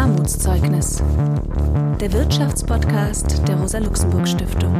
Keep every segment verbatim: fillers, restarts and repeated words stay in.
Armutszeugnis, der Wirtschaftspodcast der Rosa-Luxemburg-Stiftung.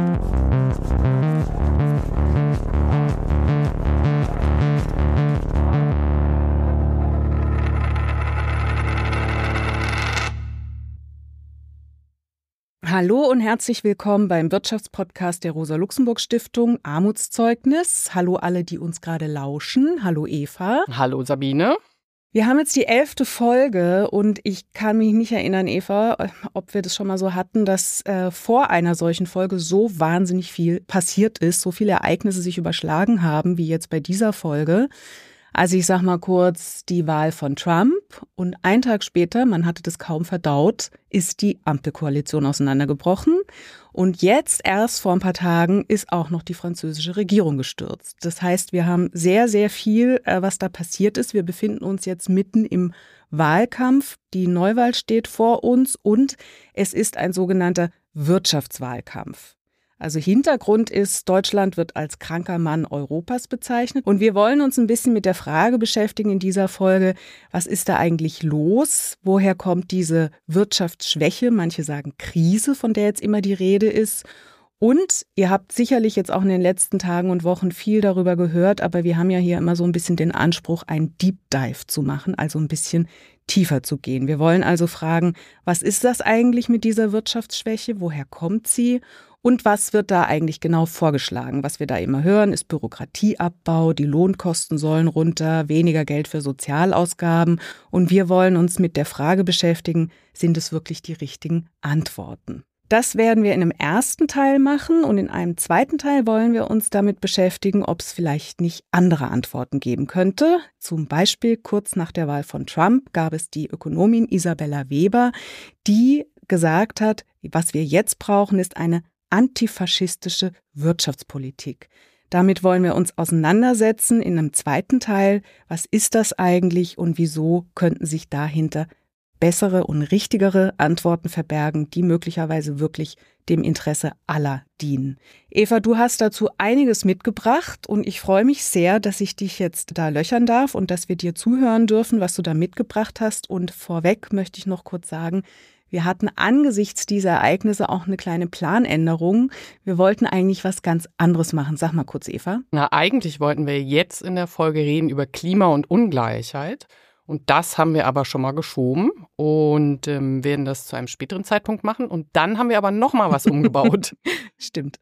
Hallo und herzlich willkommen beim Wirtschaftspodcast der Rosa-Luxemburg-Stiftung Armutszeugnis. Hallo alle, die uns gerade lauschen. Hallo Eva. Hallo Sabine. Wir haben jetzt die elfte Folge und ich kann mich nicht erinnern, Eva, ob wir das schon mal so hatten, dass äh, vor einer solchen Folge so wahnsinnig viel passiert ist, so viele Ereignisse sich überschlagen haben, wie jetzt bei dieser Folge. Also ich sag mal kurz, die Wahl von Trump und einen Tag später, man hatte das kaum verdaut, ist die Ampelkoalition auseinandergebrochen. Und jetzt erst vor ein paar Tagen ist auch noch die französische Regierung gestürzt. Das heißt, wir haben sehr, sehr viel, was da passiert ist. Wir befinden uns jetzt mitten im Wahlkampf. Die Neuwahl steht vor uns und es ist ein sogenannter Wirtschaftswahlkampf. Also Hintergrund ist, Deutschland wird als kranker Mann Europas bezeichnet. Und wir wollen uns ein bisschen mit der Frage beschäftigen in dieser Folge, was ist da eigentlich los? Woher kommt diese Wirtschaftsschwäche? Manche sagen Krise, von der jetzt immer die Rede ist. Und ihr habt sicherlich jetzt auch in den letzten Tagen und Wochen viel darüber gehört, aber wir haben ja hier immer so ein bisschen den Anspruch, einen Deep Dive zu machen, also ein bisschen tiefer zu gehen. Wir wollen also fragen, was ist das eigentlich mit dieser Wirtschaftsschwäche? Woher kommt sie? Und was wird da eigentlich genau vorgeschlagen? Was wir da immer hören, ist Bürokratieabbau, die Lohnkosten sollen runter, weniger Geld für Sozialausgaben. Und wir wollen uns mit der Frage beschäftigen, sind es wirklich die richtigen Antworten? Das werden wir in einem ersten Teil machen und in einem zweiten Teil wollen wir uns damit beschäftigen, ob es vielleicht nicht andere Antworten geben könnte. Zum Beispiel kurz nach der Wahl von Trump gab es die Ökonomin Isabella Weber, die gesagt hat, was wir jetzt brauchen, ist eine antifaschistische Wirtschaftspolitik. Damit wollen wir uns auseinandersetzen in einem zweiten Teil. Was ist das eigentlich und wieso könnten sich dahinter bessere und richtigere Antworten verbergen, die möglicherweise wirklich dem Interesse aller dienen? Eva, du hast dazu einiges mitgebracht und ich freue mich sehr, dass ich dich jetzt da löchern darf und dass wir dir zuhören dürfen, was du da mitgebracht hast. Und vorweg möchte ich noch kurz sagen, wir hatten angesichts dieser Ereignisse auch eine kleine Planänderung. Wir wollten eigentlich was ganz anderes machen. Sag mal kurz, Eva. Na, eigentlich wollten wir jetzt in der Folge reden über Klima und Ungleichheit. Und das haben wir aber schon mal geschoben und ähm, werden das zu einem späteren Zeitpunkt machen. Und dann haben wir aber noch mal was umgebaut. Stimmt.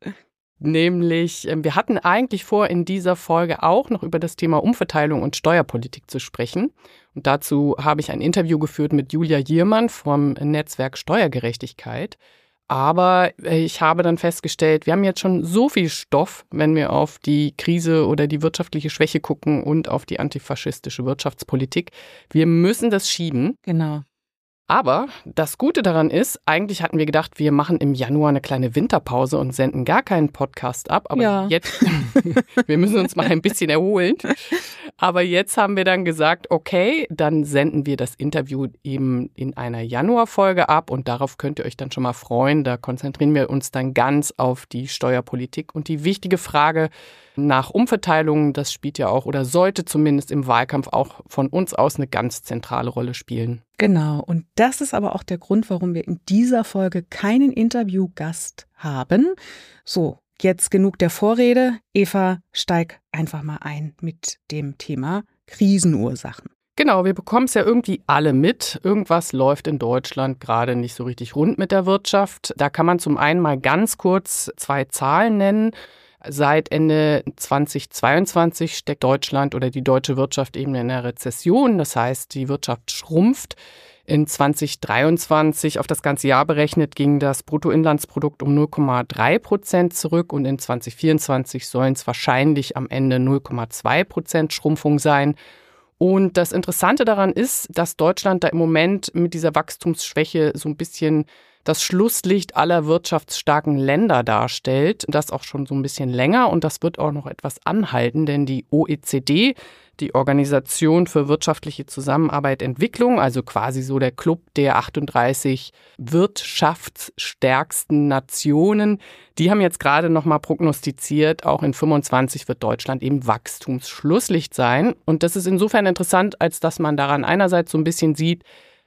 Nämlich, äh, wir hatten eigentlich vor, in dieser Folge auch noch über das Thema Umverteilung und Steuerpolitik zu sprechen. Und dazu habe ich ein Interview geführt mit Julia Jiermann vom Netzwerk Steuergerechtigkeit. Aber ich habe dann festgestellt, wir haben jetzt schon so viel Stoff, wenn wir auf die Krise oder die wirtschaftliche Schwäche gucken und auf die antifaschistische Wirtschaftspolitik. Wir müssen das schieben. Genau. Aber das Gute daran ist, eigentlich hatten wir gedacht, wir machen im Januar eine kleine Winterpause und senden gar keinen Podcast ab. Aber ja. jetzt, wir müssen uns mal ein bisschen erholen. Aber jetzt haben wir dann gesagt, okay, dann senden wir das Interview eben in einer Januarfolge ab und darauf könnt ihr euch dann schon mal freuen. Da konzentrieren wir uns dann ganz auf die Steuerpolitik und die wichtige Frage nach Umverteilung, das spielt ja auch oder sollte zumindest im Wahlkampf auch von uns aus eine ganz zentrale Rolle spielen. Genau, und das ist aber auch der Grund, warum wir in dieser Folge keinen Interviewgast haben. So, jetzt genug der Vorrede. Eva, steig einfach mal ein mit dem Thema Krisenursachen. Genau, wir bekommen es ja irgendwie alle mit. Irgendwas läuft in Deutschland gerade nicht so richtig rund mit der Wirtschaft. Da kann man zum einen mal ganz kurz zwei Zahlen nennen. Seit Ende zweitausendzweiundzwanzig steckt Deutschland oder die deutsche Wirtschaft eben in einer Rezession. Das heißt, die Wirtschaft schrumpft. In zweitausenddreiundzwanzig auf das ganze Jahr berechnet ging das Bruttoinlandsprodukt um null Komma drei Prozent zurück und in zweitausendvierundzwanzig sollen es wahrscheinlich am Ende null Komma zwei Prozent Schrumpfung sein. Und das Interessante daran ist, dass Deutschland da im Moment mit dieser Wachstumsschwäche so ein bisschen das Schlusslicht aller wirtschaftsstarken Länder darstellt. Das auch schon so ein bisschen länger und das wird auch noch etwas anhalten, denn die O E C D, die Organisation für wirtschaftliche Zusammenarbeit und Entwicklung, also quasi so der Club der achtunddreißig wirtschaftsstärksten Nationen, die haben jetzt gerade noch mal prognostiziert, auch in fünfundzwanzig wird Deutschland eben Wachstumsschlusslicht sein. Und das ist insofern interessant, als dass man daran einerseits so ein bisschen sieht,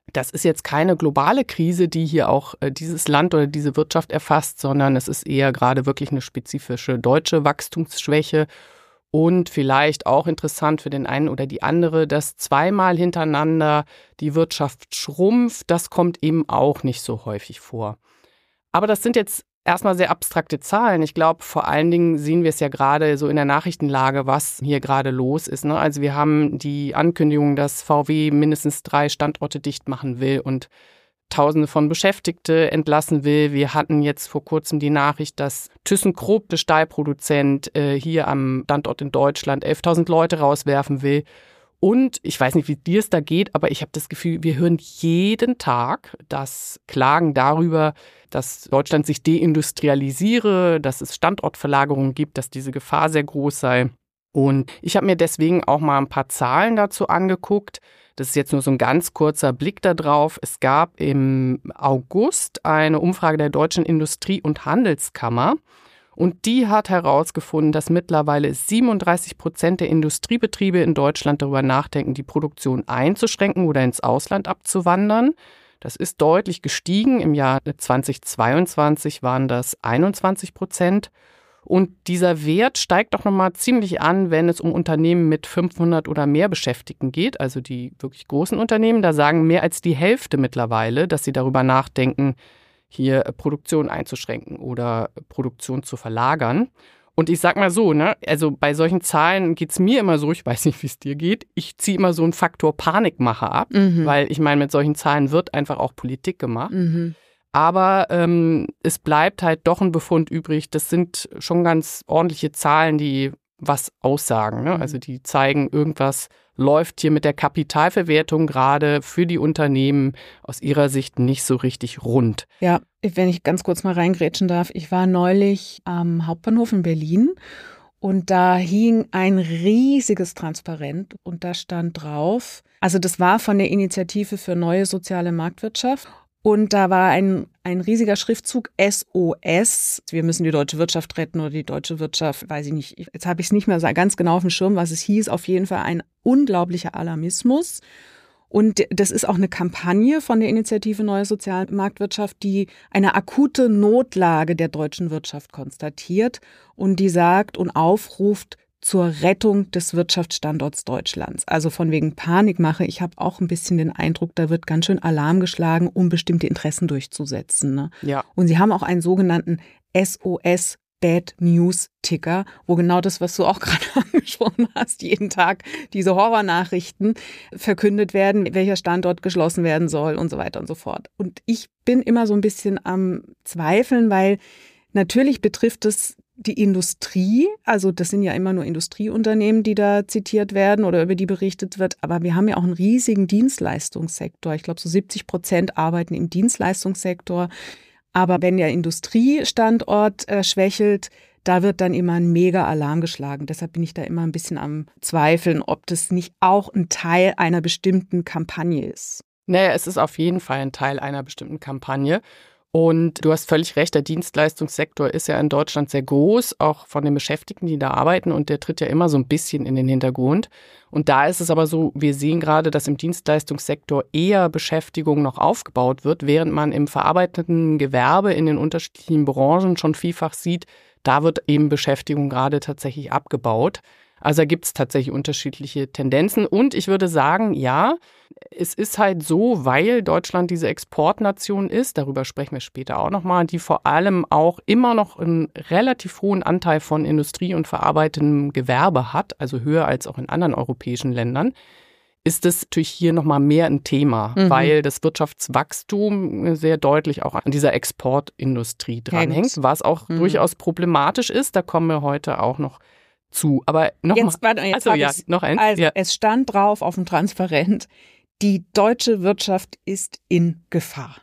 Das ist jetzt keine globale Krise, die hier auch äh, dieses Land oder diese Wirtschaft erfasst, sondern es ist eher gerade wirklich eine spezifische deutsche Wachstumsschwäche. Und vielleicht auch interessant für den einen oder die andere, dass zweimal hintereinander die Wirtschaft schrumpft. Das kommt eben auch nicht so häufig vor. Aber das sind jetzt erstmal sehr abstrakte Zahlen. Ich glaube, vor allen Dingen sehen wir es ja gerade so in der Nachrichtenlage, was hier gerade los ist. Ne? Also wir haben die Ankündigung, dass V W mindestens drei Standorte dicht machen will und Tausende von Beschäftigte entlassen will. Wir hatten jetzt vor kurzem die Nachricht, dass ThyssenKrupp, der Stahlproduzent, äh, hier am Standort in Deutschland elftausend Leute rauswerfen will. Und ich weiß nicht, wie dir es da geht, aber ich habe das Gefühl, wir hören jeden Tag das Klagen darüber, dass Deutschland sich deindustrialisiere, dass es Standortverlagerungen gibt, dass diese Gefahr sehr groß sei. Und ich habe mir deswegen auch mal ein paar Zahlen dazu angeguckt. Das ist jetzt nur so ein ganz kurzer Blick da drauf. Es gab im August eine Umfrage der Deutschen Industrie- und Handelskammer. Und die hat herausgefunden, dass mittlerweile siebenunddreißig Prozent der Industriebetriebe in Deutschland darüber nachdenken, die Produktion einzuschränken oder ins Ausland abzuwandern. Das ist deutlich gestiegen. Im Jahr zweitausendzweiundzwanzig waren das einundzwanzig Prozent. Und dieser Wert steigt auch nochmal ziemlich an, wenn es um Unternehmen mit fünfhundert oder mehr Beschäftigten geht, also die wirklich großen Unternehmen. Da sagen mehr als die Hälfte mittlerweile, dass sie darüber nachdenken, hier Produktion einzuschränken oder Produktion zu verlagern. Und ich sag mal so, ne, also bei solchen Zahlen geht es mir immer so, ich weiß nicht, wie es dir geht, ich ziehe immer so einen Faktor Panikmache ab, mhm. weil ich meine, mit solchen Zahlen wird einfach auch Politik gemacht. Mhm. Aber ähm, es bleibt halt doch ein Befund übrig. Das sind schon ganz ordentliche Zahlen, die was aussagen. Ne? Also die zeigen, irgendwas läuft hier mit der Kapitalverwertung gerade für die Unternehmen aus ihrer Sicht nicht so richtig rund. Ja, wenn ich ganz kurz mal reingrätschen darf. Ich war neulich am Hauptbahnhof in Berlin und da hing ein riesiges Transparent und da stand drauf, also das war von der Initiative für neue soziale Marktwirtschaft. Und da war ein, ein riesiger Schriftzug S O S. Wir müssen die deutsche Wirtschaft retten oder die deutsche Wirtschaft, weiß ich nicht. Jetzt habe ich es nicht mehr ganz genau auf dem Schirm, was es hieß. Auf jeden Fall ein unglaublicher Alarmismus. Und das ist auch eine Kampagne von der Initiative Neue Sozialmarktwirtschaft, die eine akute Notlage der deutschen Wirtschaft konstatiert und die sagt und aufruft zur Rettung des Wirtschaftsstandorts Deutschlands. Also von wegen Panikmache. Ich habe auch ein bisschen den Eindruck, da wird ganz schön Alarm geschlagen, um bestimmte Interessen durchzusetzen. Ne? Ja. Und sie haben auch einen sogenannten S O S Bad News Ticker, wo genau das, was du auch gerade angesprochen hast, jeden Tag diese Horrornachrichten verkündet werden, welcher Standort geschlossen werden soll und so weiter und so fort. Und ich bin immer so ein bisschen am Zweifeln, weil natürlich betrifft es die Industrie, also das sind ja immer nur Industrieunternehmen, die da zitiert werden oder über die berichtet wird, aber wir haben ja auch einen riesigen Dienstleistungssektor. Ich glaube, so siebzig Prozent arbeiten im Dienstleistungssektor. Aber wenn der Industriestandort äh, schwächelt, da wird dann immer ein Mega-Alarm geschlagen. Deshalb bin ich da immer ein bisschen am Zweifeln, ob das nicht auch ein Teil einer bestimmten Kampagne ist. Naja, es ist auf jeden Fall ein Teil einer bestimmten Kampagne. Und du hast völlig recht, der Dienstleistungssektor ist ja in Deutschland sehr groß, auch von den Beschäftigten, die da arbeiten. Und der tritt ja immer so ein bisschen in den Hintergrund. Und da ist es aber so, wir sehen gerade, dass im Dienstleistungssektor eher Beschäftigung noch aufgebaut wird, während man im verarbeitenden Gewerbe in den unterschiedlichen Branchen schon vielfach sieht, da wird eben Beschäftigung gerade tatsächlich abgebaut. Also da gibt es tatsächlich unterschiedliche Tendenzen. Und ich würde sagen, ja, es ist halt so, weil Deutschland diese Exportnation ist, darüber sprechen wir später auch nochmal, die vor allem auch immer noch einen relativ hohen Anteil von Industrie- und verarbeitendem Gewerbe hat, also höher als auch in anderen europäischen Ländern, ist es natürlich hier nochmal mehr ein Thema, mhm. weil das Wirtschaftswachstum sehr deutlich auch an dieser Exportindustrie dranhängt, was auch mhm. durchaus problematisch ist. Da kommen wir heute auch noch zu. Aber noch jetzt, mal. Warte, jetzt also, ja, noch eins. Also, ja. Es stand drauf auf dem Transparent, die deutsche Wirtschaft ist in Gefahr.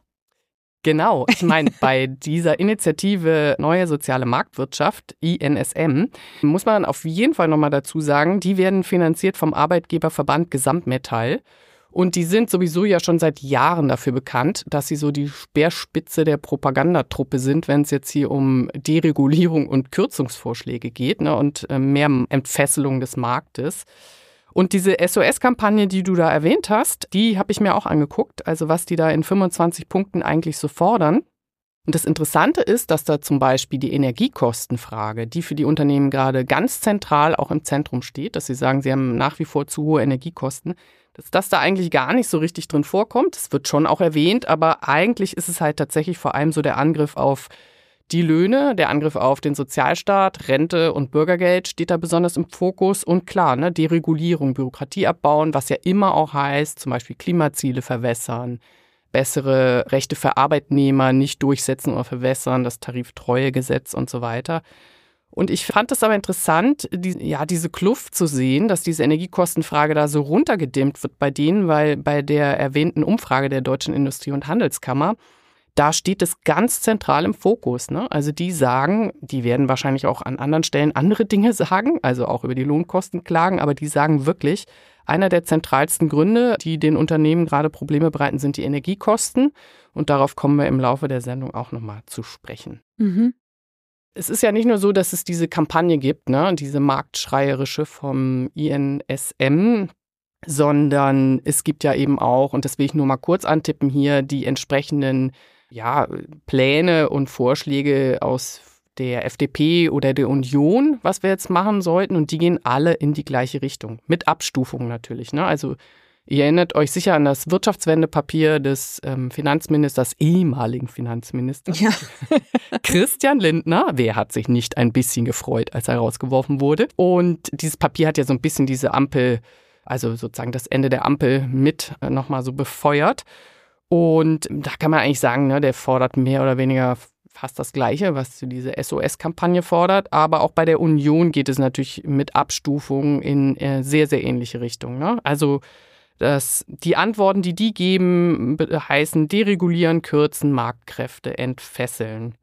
Genau, ich meine, bei dieser Initiative Neue Soziale Marktwirtschaft, I N S M, muss man auf jeden Fall nochmal dazu sagen, die werden finanziert vom Arbeitgeberverband Gesamtmetall. Und die sind sowieso ja schon seit Jahren dafür bekannt, dass sie so die Speerspitze der Propagandatruppe sind, wenn es jetzt hier um Deregulierung und Kürzungsvorschläge geht, ne, und mehr Entfesselung des Marktes. Und diese S O S-Kampagne, die du da erwähnt hast, die habe ich mir auch angeguckt, also was die da in fünfundzwanzig Punkten eigentlich so fordern. Und das Interessante ist, dass da zum Beispiel die Energiekostenfrage, die für die Unternehmen gerade ganz zentral auch im Zentrum steht, dass sie sagen, sie haben nach wie vor zu hohe Energiekosten, dass das da eigentlich gar nicht so richtig drin vorkommt. Es wird schon auch erwähnt, aber eigentlich ist es halt tatsächlich vor allem so der Angriff auf die Löhne, der Angriff auf den Sozialstaat, Rente und Bürgergeld steht da besonders im Fokus. Und klar, ne, Deregulierung, Bürokratie abbauen, was ja immer auch heißt, zum Beispiel Klimaziele verwässern, bessere Rechte für Arbeitnehmer nicht durchsetzen oder verwässern, das Tariftreuegesetz und so weiter. Und ich fand es aber interessant, die, ja, diese Kluft zu sehen, dass diese Energiekostenfrage da so runtergedimmt wird bei denen, weil bei der erwähnten Umfrage der Deutschen Industrie- und Handelskammer, da steht es ganz zentral im Fokus, ne? Also die sagen, die werden wahrscheinlich auch an anderen Stellen andere Dinge sagen, also auch über die Lohnkosten klagen, aber die sagen wirklich, einer der zentralsten Gründe, die den Unternehmen gerade Probleme bereiten, sind die Energiekosten. Und darauf kommen wir im Laufe der Sendung auch nochmal zu sprechen. Mhm. Es ist ja nicht nur so, dass es diese Kampagne gibt, ne, diese marktschreierische vom I N S M, sondern es gibt ja eben auch, und das will ich nur mal kurz antippen hier, die entsprechenden ja, Pläne und Vorschläge aus der F D P oder der Union, was wir jetzt machen sollten. Und die gehen alle in die gleiche Richtung. Mit Abstufungen natürlich, ne? Also ihr erinnert euch sicher an das Wirtschaftswendepapier des ähm, Finanzministers, ehemaligen Finanzministers, Ja. Christian Lindner. Wer hat sich nicht ein bisschen gefreut, als er rausgeworfen wurde? Und dieses Papier hat ja so ein bisschen diese Ampel, also sozusagen das Ende der Ampel mit äh, nochmal so befeuert. Und da kann man eigentlich sagen, ne, der fordert mehr oder weniger fast das Gleiche, was diese S O S-Kampagne fordert. Aber auch bei der Union geht es natürlich mit Abstufungen in äh, sehr, sehr ähnliche Richtungen, ne? Also das, die Antworten, die die geben, heißen deregulieren, kürzen, Marktkräfte entfesseln.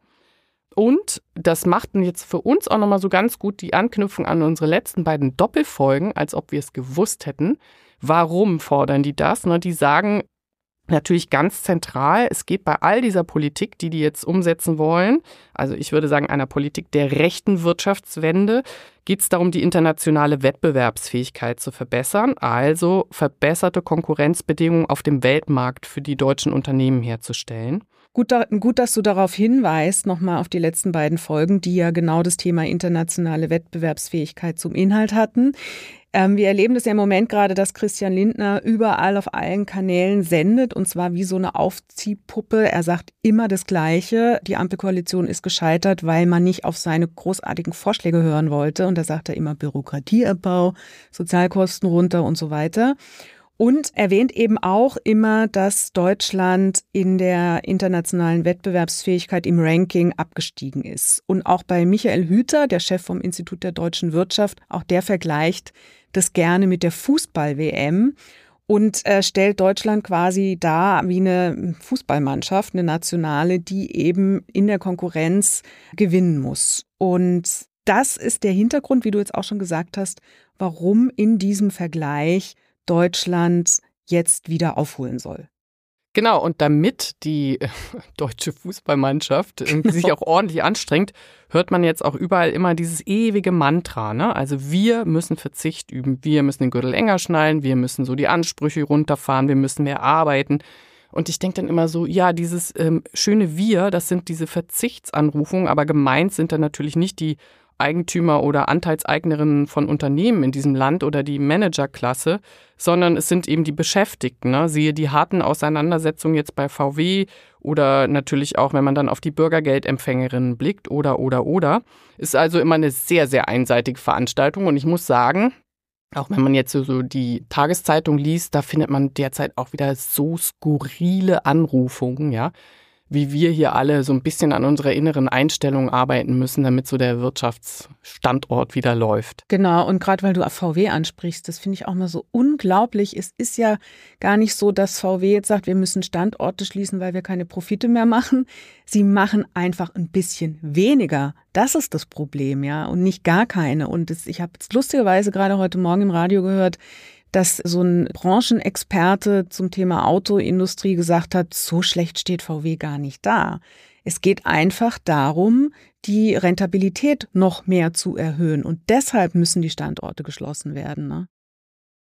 Und das macht jetzt für uns auch nochmal so ganz gut die Anknüpfung an unsere letzten beiden Doppelfolgen, als ob wir es gewusst hätten. Warum fordern die das? Ne, die sagen natürlich ganz zentral, es geht bei all dieser Politik, die die jetzt umsetzen wollen, also ich würde sagen einer Politik der rechten Wirtschaftswende, geht es darum, die internationale Wettbewerbsfähigkeit zu verbessern, also verbesserte Konkurrenzbedingungen auf dem Weltmarkt für die deutschen Unternehmen herzustellen. Gut, da, gut, dass du darauf hinweist, nochmal auf die letzten beiden Folgen, die ja genau das Thema internationale Wettbewerbsfähigkeit zum Inhalt hatten. Ähm, wir erleben das ja im Moment gerade, dass Christian Lindner überall auf allen Kanälen sendet, und zwar wie so eine Aufziehpuppe. Er sagt immer das Gleiche. Die Ampelkoalition ist gescheitert, weil man nicht auf seine großartigen Vorschläge hören wollte. Und da sagt er immer Bürokratieabbau, Sozialkosten runter und so weiter. Und erwähnt eben auch immer, dass Deutschland in der internationalen Wettbewerbsfähigkeit im Ranking abgestiegen ist. Und auch bei Michael Hüter, der Chef vom Institut der deutschen Wirtschaft, auch der vergleicht das gerne mit der Fußball-W M und äh, stellt Deutschland quasi dar wie eine Fußballmannschaft, eine nationale, die eben in der Konkurrenz gewinnen muss. Und das ist der Hintergrund, wie du jetzt auch schon gesagt hast, warum in diesem Vergleich Deutschland jetzt wieder aufholen soll. Genau, und damit die äh, deutsche Fußballmannschaft äh, sich auch ordentlich anstrengt, hört man jetzt auch überall immer dieses ewige Mantra, ne? Also wir müssen Verzicht üben, wir müssen den Gürtel enger schnallen, wir müssen so die Ansprüche runterfahren, wir müssen mehr arbeiten. Und ich denke dann immer so, ja, dieses ähm, schöne Wir, das sind diese Verzichtsanrufungen, aber gemeint sind dann natürlich nicht die Eigentümer oder Anteilseignerinnen von Unternehmen in diesem Land oder die Managerklasse, sondern es sind eben die Beschäftigten, ne? Siehe die harten Auseinandersetzungen jetzt bei V W oder natürlich auch, wenn man dann auf die Bürgergeldempfängerinnen blickt oder, oder, oder. Ist also immer eine sehr, sehr einseitige Veranstaltung und ich muss sagen, auch wenn man jetzt so die Tageszeitung liest, da findet man derzeit auch wieder so skurrile Anrufungen, ja, wie wir hier alle so ein bisschen an unserer inneren Einstellung arbeiten müssen, damit so der Wirtschaftsstandort wieder läuft. Genau, und gerade weil du V W ansprichst, das finde ich auch mal so unglaublich. Es ist ja gar nicht so, dass V W jetzt sagt, wir müssen Standorte schließen, weil wir keine Profite mehr machen. Sie machen einfach ein bisschen weniger. Das ist das Problem, ja, und nicht gar keine. Und das, ich habe jetzt lustigerweise gerade heute Morgen im Radio gehört, dass so ein Branchenexperte zum Thema Autoindustrie gesagt hat, so schlecht steht V W gar nicht da. Es geht einfach darum, die Rentabilität noch mehr zu erhöhen. Und deshalb müssen die Standorte geschlossen werden, ne?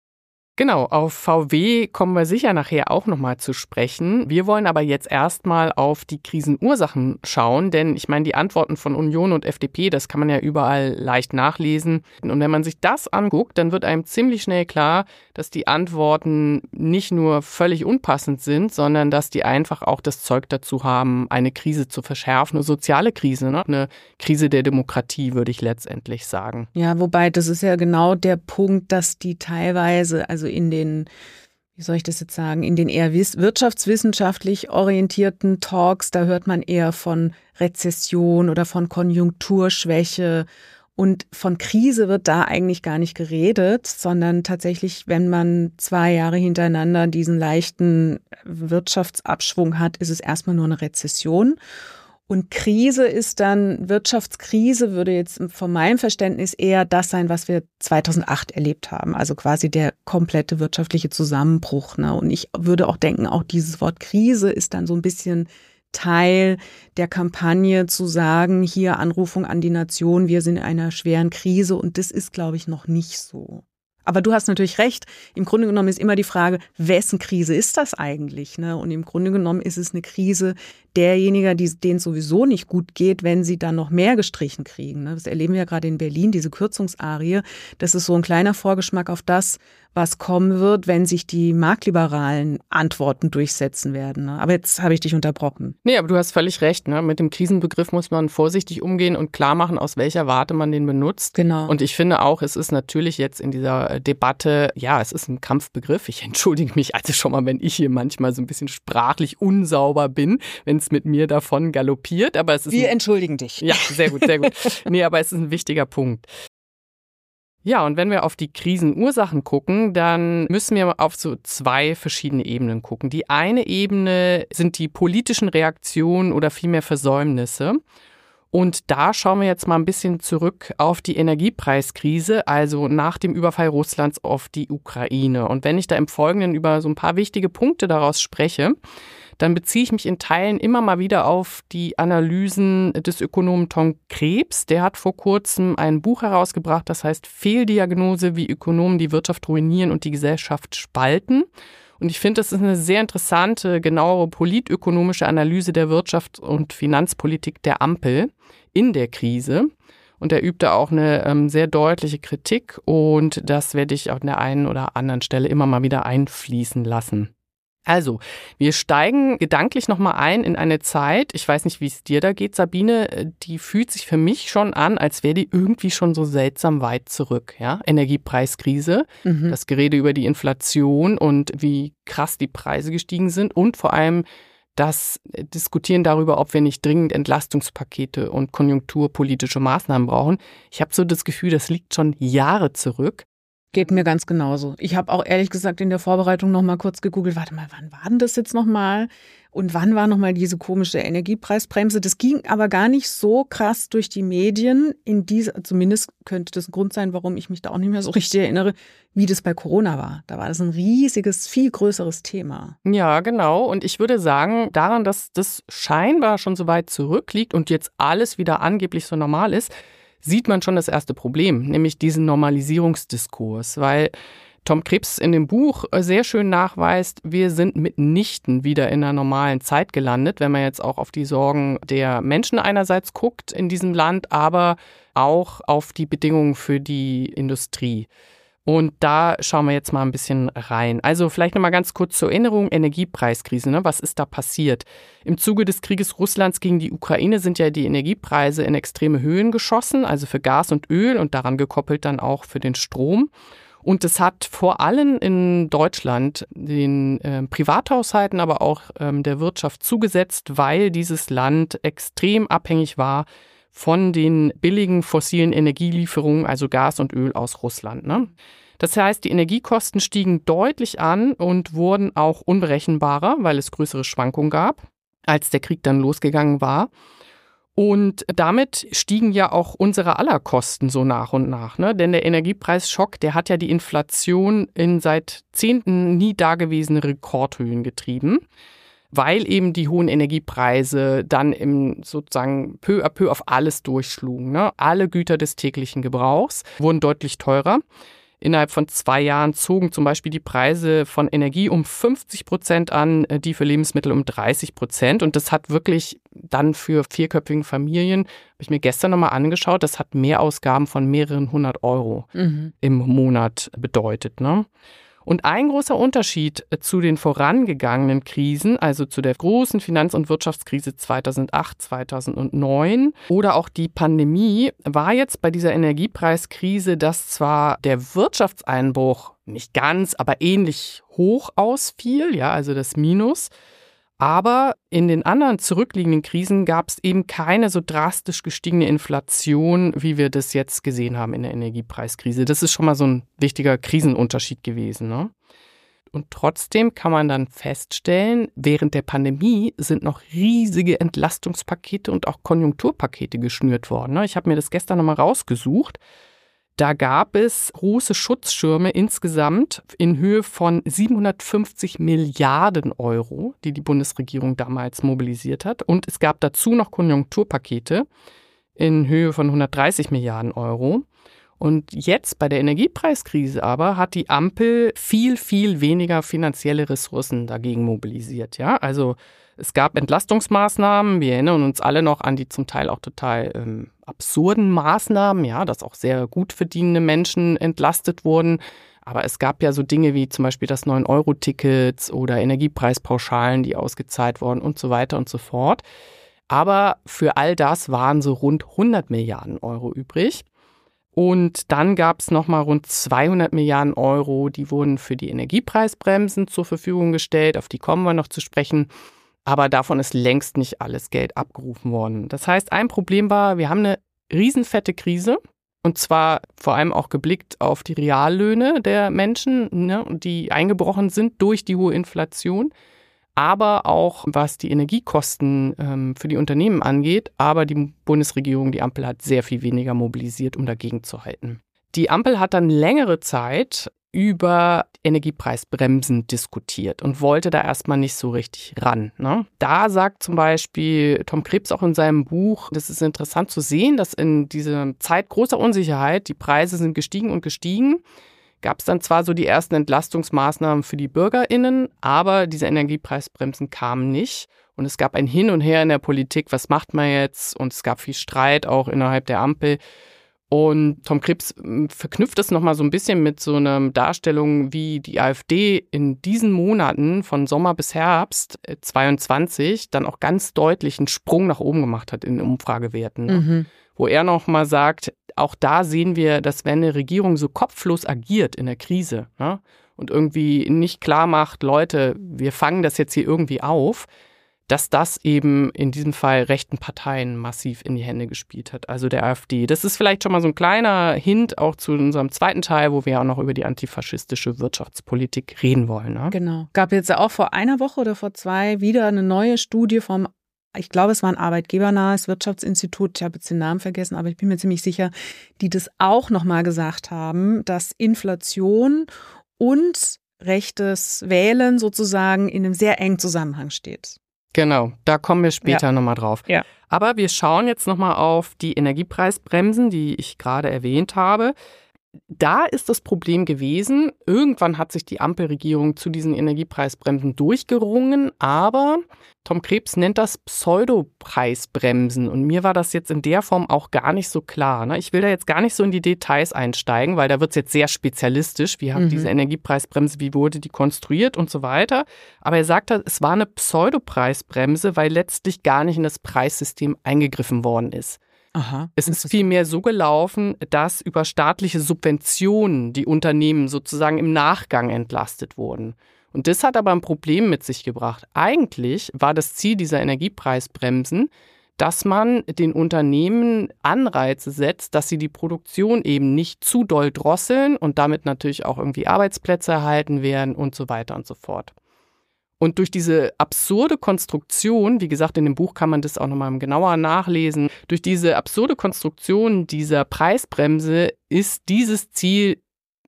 Genau, auf V W kommen wir sicher nachher auch nochmal zu sprechen. Wir wollen aber jetzt erstmal auf die Krisenursachen schauen, denn ich meine, die Antworten von Union und F D P, das kann man ja überall leicht nachlesen. Und wenn man sich das anguckt, dann wird einem ziemlich schnell klar, dass die Antworten nicht nur völlig unpassend sind, sondern dass die einfach auch das Zeug dazu haben, eine Krise zu verschärfen, eine soziale Krise, ne? Eine Krise der Demokratie, würde ich letztendlich sagen. Ja, wobei das ist ja genau der Punkt, dass die teilweise, also in den, wie soll ich das jetzt sagen, in den eher wirtschaftswissenschaftlich orientierten Talks, da hört man eher von Rezession oder von Konjunkturschwäche. Und von Krise wird da eigentlich gar nicht geredet, sondern tatsächlich, wenn man zwei Jahre hintereinander diesen leichten Wirtschaftsabschwung hat, ist es erstmal nur eine Rezession. Und Krise ist dann, Wirtschaftskrise würde jetzt von meinem Verständnis eher das sein, was wir zweitausendacht erlebt haben. Also quasi der komplette wirtschaftliche Zusammenbruch. Ne? Und ich würde auch denken, auch dieses Wort Krise ist dann so ein bisschen Teil der Kampagne zu sagen, hier Anrufung an die Nation, wir sind in einer schweren Krise. Und das ist, glaube ich, noch nicht so. Aber du hast natürlich recht. Im Grunde genommen ist immer die Frage, wessen Krise ist das eigentlich? Ne? Und im Grunde genommen ist es eine Krise derjenigen, denen es sowieso nicht gut geht, wenn sie dann noch mehr gestrichen kriegen. Ne? Das erleben wir ja gerade in Berlin, diese Kürzungsarie. Das ist so ein kleiner Vorgeschmack auf das, was kommen wird, wenn sich die marktliberalen Antworten durchsetzen werden. Ne? Aber jetzt habe ich dich unterbrochen. Nee, aber du hast völlig recht. Ne? Mit dem Krisenbegriff muss man vorsichtig umgehen und klar machen, aus welcher Warte man den benutzt. Genau. Und ich finde auch, es ist natürlich jetzt in dieser Debatte, ja, es ist ein Kampfbegriff. Ich entschuldige mich also schon mal, wenn ich hier manchmal so ein bisschen sprachlich unsauber bin, wenn es mit mir davon galoppiert. Aber es ist Wir ein, entschuldigen dich. Ja, sehr gut, sehr gut. Nee, aber es ist ein wichtiger Punkt. Ja, und wenn wir auf die Krisenursachen gucken, dann müssen wir auf so zwei verschiedene Ebenen gucken. Die eine Ebene sind die politischen Reaktionen oder vielmehr Versäumnisse. Und da schauen wir jetzt mal ein bisschen zurück auf die Energiepreiskrise, also nach dem Überfall Russlands auf die Ukraine. Und wenn ich da im Folgenden über so ein paar wichtige Punkte daraus spreche, dann beziehe ich mich in Teilen immer mal wieder auf die Analysen des Ökonomen Tom Krebs. Der hat vor kurzem ein Buch herausgebracht, das heißt Fehldiagnose, wie Ökonomen die Wirtschaft ruinieren und die Gesellschaft spalten. Und ich finde, das ist eine sehr interessante, genauere politökonomische Analyse der Wirtschafts- und Finanzpolitik der Ampel in der Krise. Und er übte auch eine ähm, sehr deutliche Kritik und das werde ich an der einen oder anderen Stelle immer mal wieder einfließen lassen. Also, wir steigen gedanklich nochmal ein in eine Zeit, ich weiß nicht, wie es dir da geht, Sabine, die fühlt sich für mich schon an, als wäre die irgendwie schon so seltsam weit zurück. Ja? Energiepreiskrise, mhm. Das Gerede über die Inflation und wie krass die Preise gestiegen sind und vor allem das Diskutieren darüber, ob wir nicht dringend Entlastungspakete und konjunkturpolitische Maßnahmen brauchen. Ich habe so das Gefühl, das liegt schon Jahre zurück. Geht mir ganz genauso. Ich habe auch ehrlich gesagt in der Vorbereitung noch mal kurz gegoogelt, warte mal, wann war denn das jetzt noch mal? Und wann war noch mal diese komische Energiepreisbremse? Das ging aber gar nicht so krass durch die Medien. In dieser, zumindest könnte das ein Grund sein, warum ich mich da auch nicht mehr so richtig erinnere, wie das bei Corona war. Da war das ein riesiges, viel größeres Thema. Ja, genau. Und ich würde sagen, daran, dass das scheinbar schon so weit zurückliegt und jetzt alles wieder angeblich so normal ist, sieht man schon das erste Problem, nämlich diesen Normalisierungsdiskurs, weil Tom Krebs in dem Buch sehr schön nachweist, wir sind mitnichten wieder in einer normalen Zeit gelandet, wenn man jetzt auch auf die Sorgen der Menschen einerseits guckt in diesem Land, aber auch auf die Bedingungen für die Industrie. Und da schauen wir jetzt mal ein bisschen rein. Also vielleicht nochmal ganz kurz zur Erinnerung, Energiepreiskrise, ne? Was ist da passiert? Im Zuge des Krieges Russlands gegen die Ukraine sind ja die Energiepreise in extreme Höhen geschossen, also für Gas und Öl und daran gekoppelt dann auch für den Strom. Und es hat vor allem in Deutschland den äh, Privathaushalten, aber auch ähm, der Wirtschaft zugesetzt, weil dieses Land extrem abhängig war von den billigen fossilen Energielieferungen, also Gas und Öl aus Russland. Ne? Das heißt, die Energiekosten stiegen deutlich an und wurden auch unberechenbarer, weil es größere Schwankungen gab, als der Krieg dann losgegangen war. Und damit stiegen ja auch unsere aller Kosten so nach und nach. Ne? Denn der Energiepreisschock, der hat ja die Inflation in seit Zehnten nie dagewesene Rekordhöhen getrieben, weil eben die hohen Energiepreise dann im sozusagen peu à peu auf alles durchschlugen. Ne? Alle Güter des täglichen Gebrauchs wurden deutlich teurer. Innerhalb von zwei Jahren zogen zum Beispiel die Preise von Energie um fünfzig Prozent an, die für Lebensmittel um dreißig Prozent. Und das hat wirklich dann für vierköpfigen Familien, habe ich mir gestern nochmal angeschaut, das hat Mehrausgaben von mehreren hundert Euro mhm. im Monat bedeutet, ne? Und ein großer Unterschied zu den vorangegangenen Krisen, also zu der großen Finanz- und Wirtschaftskrise zweitausendacht, zweitausendneun oder auch die Pandemie, war jetzt bei dieser Energiepreiskrise, dass zwar der Wirtschaftseinbruch nicht ganz, aber ähnlich hoch ausfiel, ja, also das Minus, aber in den anderen zurückliegenden Krisen gab es eben keine so drastisch gestiegene Inflation, wie wir das jetzt gesehen haben in der Energiepreiskrise. Das ist schon mal so ein wichtiger Krisenunterschied gewesen, ne? Und trotzdem kann man dann feststellen, während der Pandemie sind noch riesige Entlastungspakete und auch Konjunkturpakete geschnürt worden, ne? Ich habe mir das gestern nochmal rausgesucht. Da gab es große Schutzschirme insgesamt in Höhe von siebenhundertfünfzig Milliarden Euro, die die Bundesregierung damals mobilisiert hat. Und es gab dazu noch Konjunkturpakete in Höhe von hundertdreißig Milliarden Euro. Und jetzt bei der Energiepreiskrise aber hat die Ampel viel, viel weniger finanzielle Ressourcen dagegen mobilisiert. Ja, also es gab Entlastungsmaßnahmen. Wir erinnern uns alle noch an die zum Teil auch total ähm, absurden Maßnahmen, ja, dass auch sehr gut verdienende Menschen entlastet wurden. Aber es gab ja so Dinge wie zum Beispiel das neun Euro Tickets oder Energiepreispauschalen, die ausgezahlt wurden und so weiter und so fort. Aber für all das waren so rund hundert Milliarden Euro übrig. Und dann gab es nochmal rund zweihundert Milliarden Euro, die wurden für die Energiepreisbremsen zur Verfügung gestellt. Auf die kommen wir noch zu sprechen. Aber davon ist längst nicht alles Geld abgerufen worden. Das heißt, ein Problem war, wir haben eine riesenfette Krise. Und zwar vor allem auch geblickt auf die Reallöhne der Menschen, ne, die eingebrochen sind durch die hohe Inflation. Aber auch was die Energiekosten ähm, für die Unternehmen angeht. Aber die Bundesregierung, die Ampel, hat sehr viel weniger mobilisiert, um dagegen zu halten. Die Ampel hat dann längere Zeit über Energiepreisbremsen diskutiert und wollte da erstmal nicht so richtig ran, ne? Da sagt zum Beispiel Tom Krebs auch in seinem Buch, das ist interessant zu sehen, dass in dieser Zeit großer Unsicherheit, die Preise sind gestiegen und gestiegen, gab es dann zwar so die ersten Entlastungsmaßnahmen für die BürgerInnen, aber diese Energiepreisbremsen kamen nicht. Und es gab ein Hin und Her in der Politik, was macht man jetzt? Und es gab viel Streit auch innerhalb der Ampel. Und Tom Krebs verknüpft das nochmal so ein bisschen mit so einer Darstellung, wie die AfD in diesen Monaten von Sommer bis Herbst zweiundzwanzig dann auch ganz deutlich einen Sprung nach oben gemacht hat in den Umfragewerten. Mhm. Wo er nochmal sagt, auch da sehen wir, dass wenn eine Regierung so kopflos agiert in der Krise, ne, und irgendwie nicht klar macht, Leute, wir fangen das jetzt hier irgendwie auf, dass das eben in diesem Fall rechten Parteien massiv in die Hände gespielt hat, also der AfD. Das ist vielleicht schon mal so ein kleiner Hint auch zu unserem zweiten Teil, wo wir auch noch über die antifaschistische Wirtschaftspolitik reden wollen. Ne? Genau. Gab jetzt auch vor einer Woche oder vor zwei wieder eine neue Studie vom, ich glaube, es war ein arbeitgebernahes Wirtschaftsinstitut, ich habe jetzt den Namen vergessen, aber ich bin mir ziemlich sicher, die das auch nochmal gesagt haben, dass Inflation und rechtes Wählen sozusagen in einem sehr engen Zusammenhang steht. Genau, da kommen wir später ja. nochmal drauf. Ja. Aber wir schauen jetzt nochmal auf die Energiepreisbremsen, die ich gerade erwähnt habe. Da ist das Problem gewesen, irgendwann hat sich die Ampelregierung zu diesen Energiepreisbremsen durchgerungen, aber Tom Krebs nennt das Pseudopreisbremsen und mir war das jetzt in der Form auch gar nicht so klar. Ne? Ich will da jetzt gar nicht so in die Details einsteigen, weil da wird es jetzt sehr spezialistisch. Wie hat mhm. diese Energiepreisbremse, wie wurde die konstruiert und so weiter. Aber er sagt, es war eine Pseudopreisbremse, weil letztlich gar nicht in das Preissystem eingegriffen worden ist. Aha. Es ist vielmehr so gelaufen, dass über staatliche Subventionen die Unternehmen sozusagen im Nachgang entlastet wurden. Und das hat aber ein Problem mit sich gebracht. Eigentlich war das Ziel dieser Energiepreisbremsen, dass man den Unternehmen Anreize setzt, dass sie die Produktion eben nicht zu doll drosseln und damit natürlich auch irgendwie Arbeitsplätze erhalten werden und so weiter und so fort. Und durch diese absurde Konstruktion, wie gesagt, in dem Buch kann man das auch nochmal genauer nachlesen, durch diese absurde Konstruktion dieser Preisbremse ist dieses Ziel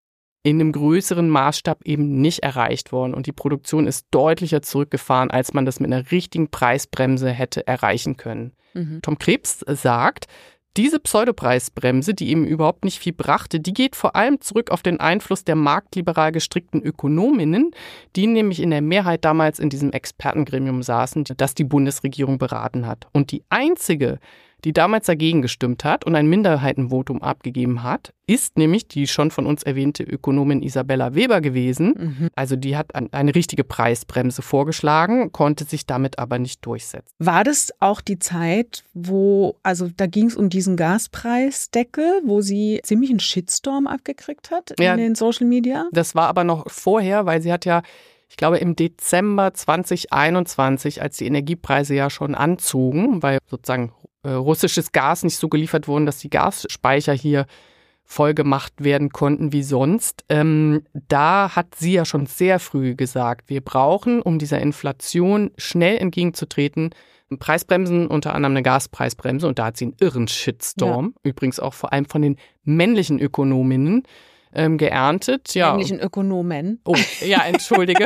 in einem größeren Maßstab eben nicht erreicht worden. Und die Produktion ist deutlicher zurückgefahren, als man das mit einer richtigen Preisbremse hätte erreichen können. Mhm. Tom Krebs sagt, Diese Pseudopreisbremse, die eben überhaupt nicht viel brachte, die geht vor allem zurück auf den Einfluss der marktliberal gestrickten Ökonominnen, die nämlich in der Mehrheit damals in diesem Expertengremium saßen, das die Bundesregierung beraten hat. Und die einzige, die damals dagegen gestimmt hat und ein Minderheitenvotum abgegeben hat, ist nämlich die schon von uns erwähnte Ökonomin Isabella Weber gewesen. Mhm. Also die hat eine richtige Preisbremse vorgeschlagen, konnte sich damit aber nicht durchsetzen. War das auch die Zeit, wo, also da ging es um diesen Gaspreisdeckel, wo sie ziemlich einen Shitstorm abgekriegt hat in ja, den Social Media? Das war aber noch vorher, weil sie hat ja, ich glaube im Dezember zwanzig einundzwanzig, als die Energiepreise ja schon anzogen, weil sozusagen russisches Gas nicht so geliefert wurden, dass die Gasspeicher hier voll gemacht werden konnten wie sonst. Ähm, da hat sie ja schon sehr früh gesagt, wir brauchen, um dieser Inflation schnell entgegenzutreten, Preisbremsen, unter anderem eine Gaspreisbremse. Und da hat sie einen irren Shitstorm, ja. Übrigens auch vor allem von den männlichen Ökonominnen ähm, geerntet. Ja. Männlichen Ökonomen. Oh, ja, entschuldige.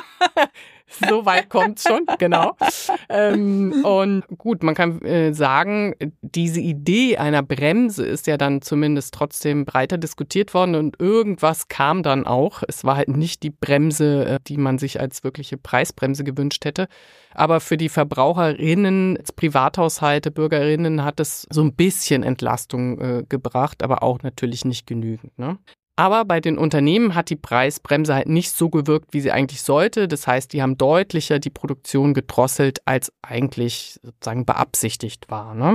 So weit kommt es schon, genau. Ähm, und gut, man kann äh, sagen, diese Idee einer Bremse ist ja dann zumindest trotzdem breiter diskutiert worden und irgendwas kam dann auch. Es war halt nicht die Bremse, äh, die man sich als wirkliche Preisbremse gewünscht hätte. Aber für die Verbraucherinnen, Privathaushalte, Bürgerinnen hat es so ein bisschen Entlastung äh, gebracht, aber auch natürlich nicht genügend, ne? Aber bei den Unternehmen hat die Preisbremse halt nicht so gewirkt, wie sie eigentlich sollte. Das heißt, die haben deutlicher die Produktion gedrosselt, als eigentlich sozusagen beabsichtigt war, ne?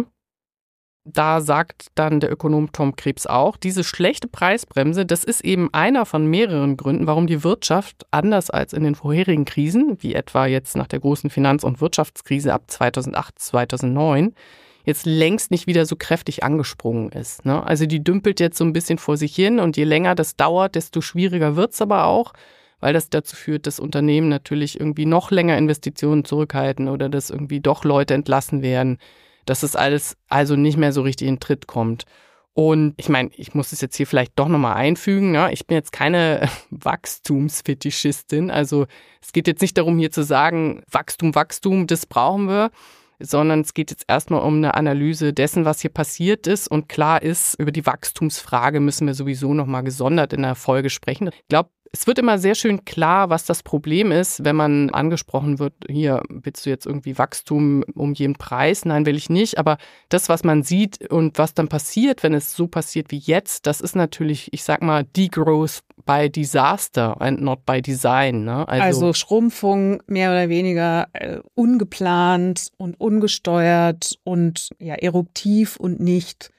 Da sagt dann der Ökonom Tom Krebs auch, diese schlechte Preisbremse, das ist eben einer von mehreren Gründen, warum die Wirtschaft, anders als in den vorherigen Krisen, wie etwa jetzt nach der großen Finanz- und Wirtschaftskrise ab zweitausendacht, zweitausendneun, jetzt längst nicht wieder so kräftig angesprungen ist, ne? Also die dümpelt jetzt so ein bisschen vor sich hin und je länger das dauert, desto schwieriger wird es aber auch, weil das dazu führt, dass Unternehmen natürlich irgendwie noch länger Investitionen zurückhalten oder dass irgendwie doch Leute entlassen werden, dass das alles also nicht mehr so richtig in Tritt kommt. Und ich meine, ich muss es jetzt hier vielleicht doch nochmal einfügen, ne? Ich bin jetzt keine Wachstumsfetischistin, also es geht jetzt nicht darum, hier zu sagen, Wachstum, Wachstum, das brauchen wir, sondern es geht jetzt erstmal um eine Analyse dessen, was hier passiert ist. Und klar ist, über die Wachstumsfrage müssen wir sowieso nochmal gesondert in der Folge sprechen. Ich glaube, es wird immer sehr schön klar, was das Problem ist, wenn man angesprochen wird, hier willst du jetzt irgendwie Wachstum um jeden Preis? Nein, will ich nicht. Aber das, was man sieht und was dann passiert, wenn es so passiert wie jetzt, das ist natürlich, ich sag mal, Degrowth by Disaster and not by Design, ne? Also, also Schrumpfung mehr oder weniger äh, ungeplant und ungesteuert und ja eruptiv und nicht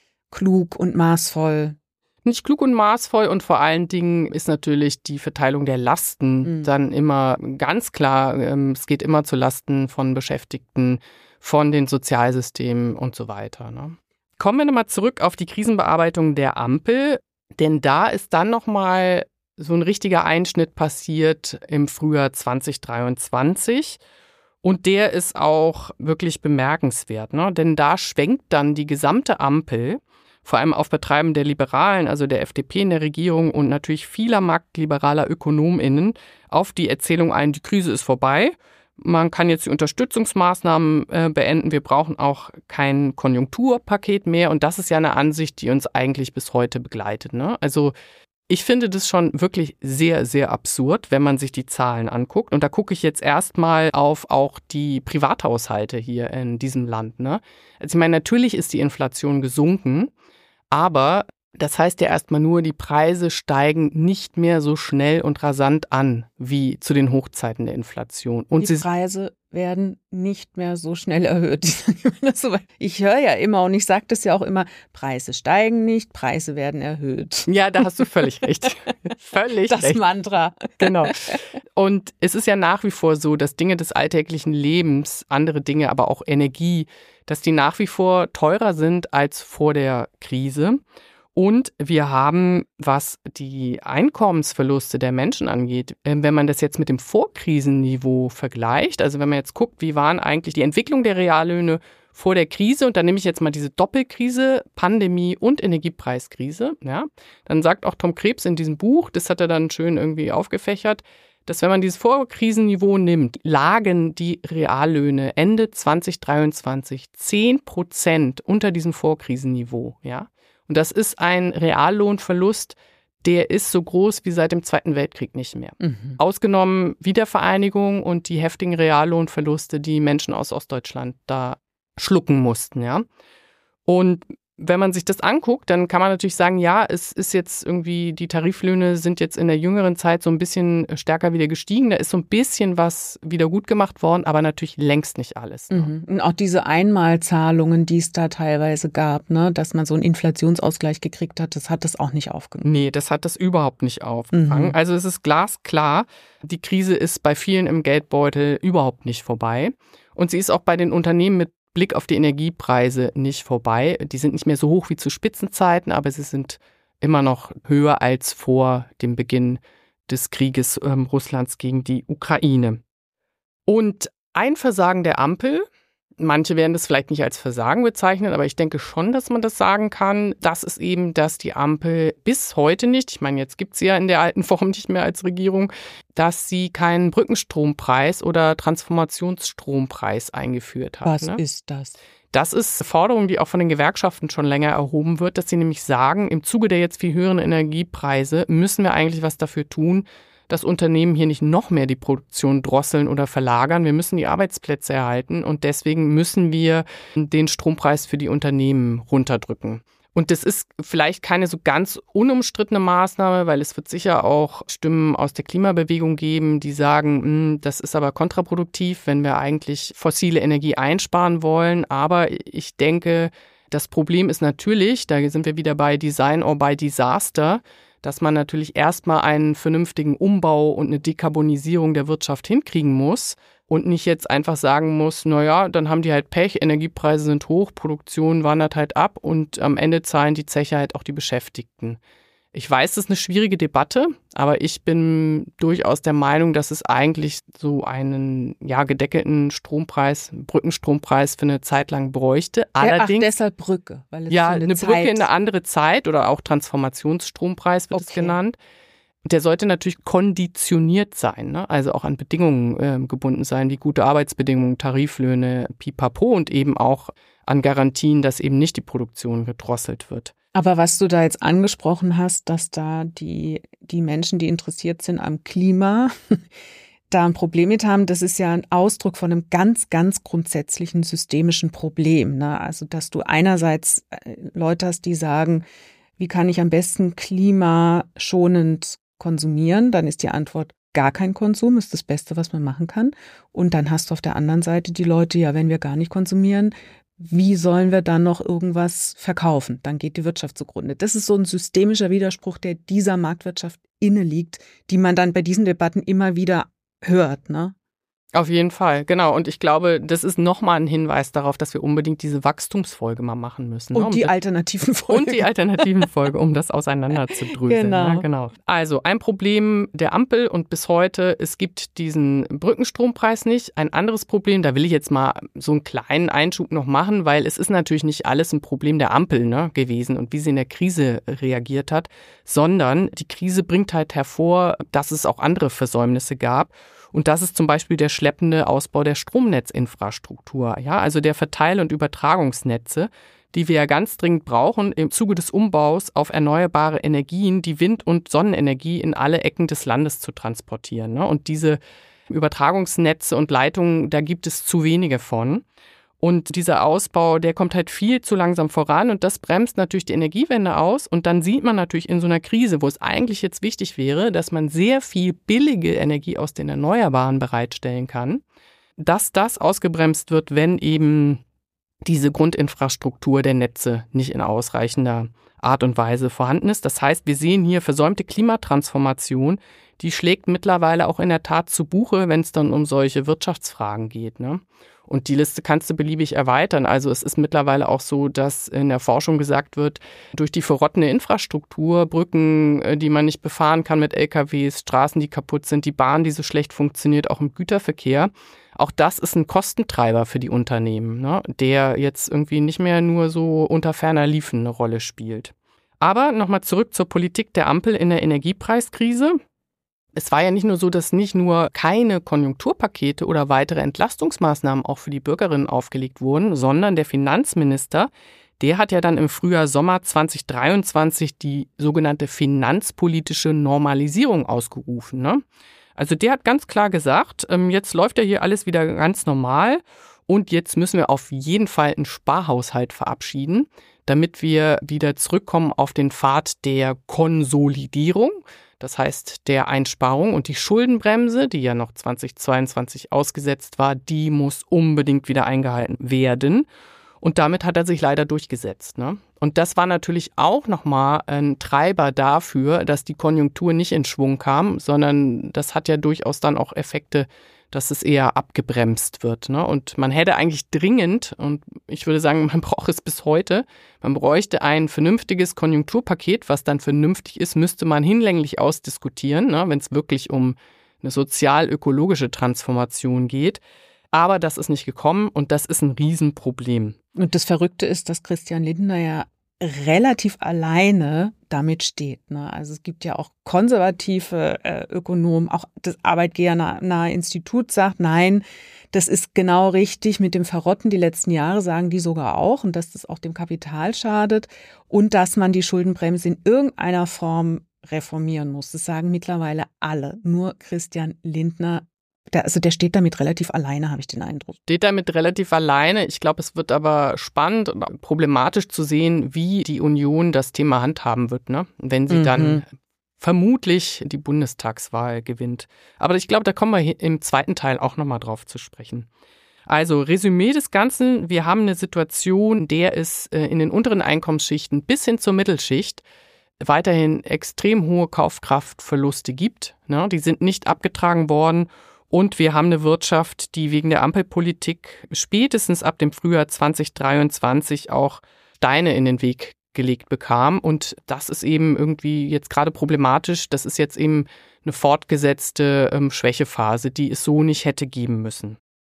klug und maßvoll. Nicht klug und maßvoll und vor allen Dingen ist natürlich die Verteilung der Lasten mhm. dann immer ganz klar, ähm, es geht immer zu Lasten von Beschäftigten, von den Sozialsystemen und so weiter, ne? Kommen wir nochmal zurück auf die Krisenbearbeitung der Ampel, denn da ist dann nochmal so ein richtiger Einschnitt passiert im Frühjahr zwanzig dreiundzwanzig. Und der ist auch wirklich bemerkenswert, ne? Denn da schwenkt dann die gesamte Ampel, vor allem auf Betreiben der Liberalen, also der F D P in der Regierung und natürlich vieler marktliberaler ÖkonomInnen, auf die Erzählung ein, die Krise ist vorbei. Man kann jetzt die Unterstützungsmaßnahmen äh, beenden. Wir brauchen auch kein Konjunkturpaket mehr. Und das ist ja eine Ansicht, die uns eigentlich bis heute begleitet, ne? Also ich finde das schon wirklich sehr, sehr absurd, wenn man sich die Zahlen anguckt. Und da gucke ich jetzt erstmal auf auch die Privathaushalte hier in diesem Land, ne? Also ich meine, natürlich ist die Inflation gesunken, aber das heißt ja erstmal nur, die Preise steigen nicht mehr so schnell und rasant an wie zu den Hochzeiten der Inflation. Und die Preise werden nicht mehr so schnell erhöht. Ich höre ja immer und ich sage das ja auch immer, Preise steigen nicht, Preise werden erhöht. Ja, da hast du völlig recht. Völlig das recht. Das Mantra. Genau. Und es ist ja nach wie vor so, dass Dinge des alltäglichen Lebens, andere Dinge, aber auch Energie, dass die nach wie vor teurer sind als vor der Krise. Und wir haben, was die Einkommensverluste der Menschen angeht, wenn man das jetzt mit dem Vorkrisenniveau vergleicht, also wenn man jetzt guckt, wie waren eigentlich die Entwicklung der Reallöhne vor der Krise, und dann nehme ich jetzt mal diese Doppelkrise, Pandemie und Energiepreiskrise, ja, dann sagt auch Tom Krebs in diesem Buch, das hat er dann schön irgendwie aufgefächert, dass wenn man dieses Vorkrisenniveau nimmt, lagen die Reallöhne Ende zwanzig dreiundzwanzig zehn Prozent unter diesem Vorkrisenniveau. Ja? Und das ist ein Reallohnverlust, der ist so groß wie seit dem Zweiten Weltkrieg nicht mehr. Mhm. Ausgenommen Wiedervereinigung und die heftigen Reallohnverluste, die Menschen aus Ostdeutschland da schlucken mussten. Ja? Und wenn man sich das anguckt, dann kann man natürlich sagen, ja, es ist jetzt irgendwie, die Tariflöhne sind jetzt in der jüngeren Zeit so ein bisschen stärker wieder gestiegen. Da ist so ein bisschen was wieder gut gemacht worden, aber natürlich längst nicht alles. Ne? Mhm. Und auch diese Einmalzahlungen, die es da teilweise gab, ne, dass man so einen Inflationsausgleich gekriegt hat, das hat das auch nicht aufgefangen. Nee, das hat das überhaupt nicht aufgefangen. Mhm. Also es ist glasklar, die Krise ist bei vielen im Geldbeutel überhaupt nicht vorbei. Und sie ist auch bei den Unternehmen mit Blick auf die Energiepreise nicht vorbei. Die sind nicht mehr so hoch wie zu Spitzenzeiten, aber sie sind immer noch höher als vor dem Beginn des Krieges ähm, Russlands gegen die Ukraine. Und ein Versagen der Ampel, manche werden das vielleicht nicht als Versagen bezeichnen, aber ich denke schon, dass man das sagen kann, das ist eben, dass die Ampel bis heute nicht, ich meine, jetzt gibt es sie ja in der alten Form nicht mehr als Regierung, dass sie keinen Brückenstrompreis oder Transformationsstrompreis eingeführt hat. Was ne? ist das? Das ist eine Forderung, die auch von den Gewerkschaften schon länger erhoben wird, dass sie nämlich sagen, im Zuge der jetzt viel höheren Energiepreise müssen wir eigentlich was dafür tun, dass Unternehmen hier nicht noch mehr die Produktion drosseln oder verlagern. Wir müssen die Arbeitsplätze erhalten und deswegen müssen wir den Strompreis für die Unternehmen runterdrücken. Und das ist vielleicht keine so ganz unumstrittene Maßnahme, weil es wird sicher auch Stimmen aus der Klimabewegung geben, die sagen, das ist aber kontraproduktiv, wenn wir eigentlich fossile Energie einsparen wollen. Aber ich denke, das Problem ist natürlich, da sind wir wieder bei Design or by Disaster, dass man natürlich erstmal einen vernünftigen Umbau und eine Dekarbonisierung der Wirtschaft hinkriegen muss und nicht jetzt einfach sagen muss, naja, dann haben die halt Pech, Energiepreise sind hoch, Produktion wandert halt ab und am Ende zahlen die Zeche halt auch die Beschäftigten. Ich weiß, das ist eine schwierige Debatte, aber ich bin durchaus der Meinung, dass es eigentlich so einen ja, gedeckelten Strompreis, Brückenstrompreis für eine Zeit lang bräuchte. Allerdings, Ach, deshalb Brücke. Weil es ja, so eine, eine Zeit Brücke in eine andere Zeit oder auch Transformationsstrompreis wird okay. es genannt. Der sollte natürlich konditioniert sein, ne? Also auch an Bedingungen äh, gebunden sein, wie gute Arbeitsbedingungen, Tariflöhne, pipapo und eben auch an Garantien, dass eben nicht die Produktion gedrosselt wird. Aber was du da jetzt angesprochen hast, dass da die, die Menschen, die interessiert sind am Klima, da ein Problem mit haben, das ist ja ein Ausdruck von einem ganz, ganz grundsätzlichen systemischen Problem. Ne? Also, dass du einerseits Leute hast, die sagen, wie kann ich am besten klimaschonend konsumieren? Dann ist die Antwort, gar kein Konsum ist das Beste, was man machen kann. Und dann hast du auf der anderen Seite die Leute, ja, wenn wir gar nicht konsumieren, wie sollen wir dann noch irgendwas verkaufen? Dann geht die Wirtschaft zugrunde. Das ist so ein systemischer Widerspruch, der dieser Marktwirtschaft inne liegt, die man dann bei diesen Debatten immer wieder hört, ne? Auf jeden Fall, genau. Und ich glaube, das ist nochmal ein Hinweis darauf, dass wir unbedingt diese Wachstumsfolge mal machen müssen. Und ne? um die das, alternativen Folge. Und die alternativen Folge, um das auseinanderzudröseln. Genau. Ja, genau. Also ein Problem der Ampel und bis heute, es gibt diesen Brückenstrompreis nicht. Ein anderes Problem, da will ich jetzt mal so einen kleinen Einschub noch machen, weil es ist natürlich nicht alles ein Problem der Ampel ne, gewesen und wie sie in der Krise reagiert hat, sondern die Krise bringt halt hervor, dass es auch andere Versäumnisse gab. Und das ist zum Beispiel der schleppende Ausbau der Stromnetzinfrastruktur, ja, also der Verteil- und Übertragungsnetze, die wir ja ganz dringend brauchen im Zuge des Umbaus auf erneuerbare Energien, die Wind- und Sonnenenergie in alle Ecken des Landes zu transportieren. Ne? Und diese Übertragungsnetze und Leitungen, da gibt es zu wenige von. Und dieser Ausbau, der kommt halt viel zu langsam voran und das bremst natürlich die Energiewende aus. Und dann sieht man natürlich in so einer Krise, wo es eigentlich jetzt wichtig wäre, dass man sehr viel billige Energie aus den Erneuerbaren bereitstellen kann, dass das ausgebremst wird, wenn eben diese Grundinfrastruktur der Netze nicht in ausreichender Art und Weise vorhanden ist. Das heißt, wir sehen hier versäumte Klimatransformation, die schlägt mittlerweile auch in der Tat zu Buche, wenn es dann um solche Wirtschaftsfragen geht, ne? Und die Liste kannst du beliebig erweitern. Also es ist mittlerweile auch so, dass in der Forschung gesagt wird, durch die verrottende Infrastruktur, Brücken, die man nicht befahren kann mit L K Ws, Straßen, die kaputt sind, die Bahn, die so schlecht funktioniert, auch im Güterverkehr. Auch das ist ein Kostentreiber für die Unternehmen, ne, der jetzt irgendwie nicht mehr nur so unter ferner Liefen eine Rolle spielt. Aber nochmal zurück zur Politik der Ampel in der Energiepreiskrise. Es war ja nicht nur so, dass nicht nur keine Konjunkturpakete oder weitere Entlastungsmaßnahmen auch für die Bürgerinnen aufgelegt wurden, sondern der Finanzminister, der hat ja dann im Frühjahr, Sommer zwanzig dreiundzwanzig die sogenannte finanzpolitische Normalisierung ausgerufen, ne? Also der hat ganz klar gesagt, jetzt läuft ja hier alles wieder ganz normal und jetzt müssen wir auf jeden Fall einen Sparhaushalt verabschieden, damit wir wieder zurückkommen auf den Pfad der Konsolidierung, das heißt der Einsparung, und die Schuldenbremse, die ja noch zwanzig zweiundzwanzig ausgesetzt war, die muss unbedingt wieder eingehalten werden. Und damit hat er sich leider durchgesetzt, ne? Und das war natürlich auch nochmal ein Treiber dafür, dass die Konjunktur nicht in Schwung kam, sondern das hat ja durchaus dann auch Effekte, dass es eher abgebremst wird, ne? Und man hätte eigentlich dringend, und ich würde sagen, man braucht es bis heute, man bräuchte ein vernünftiges Konjunkturpaket, was dann vernünftig ist, müsste man hinlänglich ausdiskutieren, ne? Wenn es wirklich um eine sozial-ökologische Transformation geht. Aber das ist nicht gekommen und das ist ein Riesenproblem. Und das Verrückte ist, dass Christian Lindner ja relativ alleine damit steht, ne? Also es gibt ja auch konservative äh, Ökonomen, auch das Arbeitgebernahe Institut sagt, nein, das ist genau richtig mit dem Verrotten die letzten Jahre, sagen die sogar auch, und dass das auch dem Kapital schadet und dass man die Schuldenbremse in irgendeiner Form reformieren muss. Das sagen mittlerweile alle. Nur Christian Lindner, der, also der steht damit relativ alleine, habe ich den Eindruck. Steht damit relativ alleine. Ich glaube, es wird aber spannend und problematisch zu sehen, wie die Union das Thema handhaben wird, ne? Wenn sie mhm. dann vermutlich die Bundestagswahl gewinnt. Aber ich glaube, da kommen wir im zweiten Teil auch nochmal drauf zu sprechen. Also Resümee des Ganzen, wir haben eine Situation, in der es in den unteren Einkommensschichten bis hin zur Mittelschicht weiterhin extrem hohe Kaufkraftverluste gibt, ne? Die sind nicht abgetragen worden. Und wir haben eine Wirtschaft, die wegen der Ampelpolitik spätestens ab dem Frühjahr zwanzig dreiundzwanzig auch Steine in den Weg gelegt bekam. Und das ist eben irgendwie jetzt gerade problematisch. Das ist jetzt eben eine fortgesetzte ähm, Schwächephase, die es so nicht hätte geben müssen.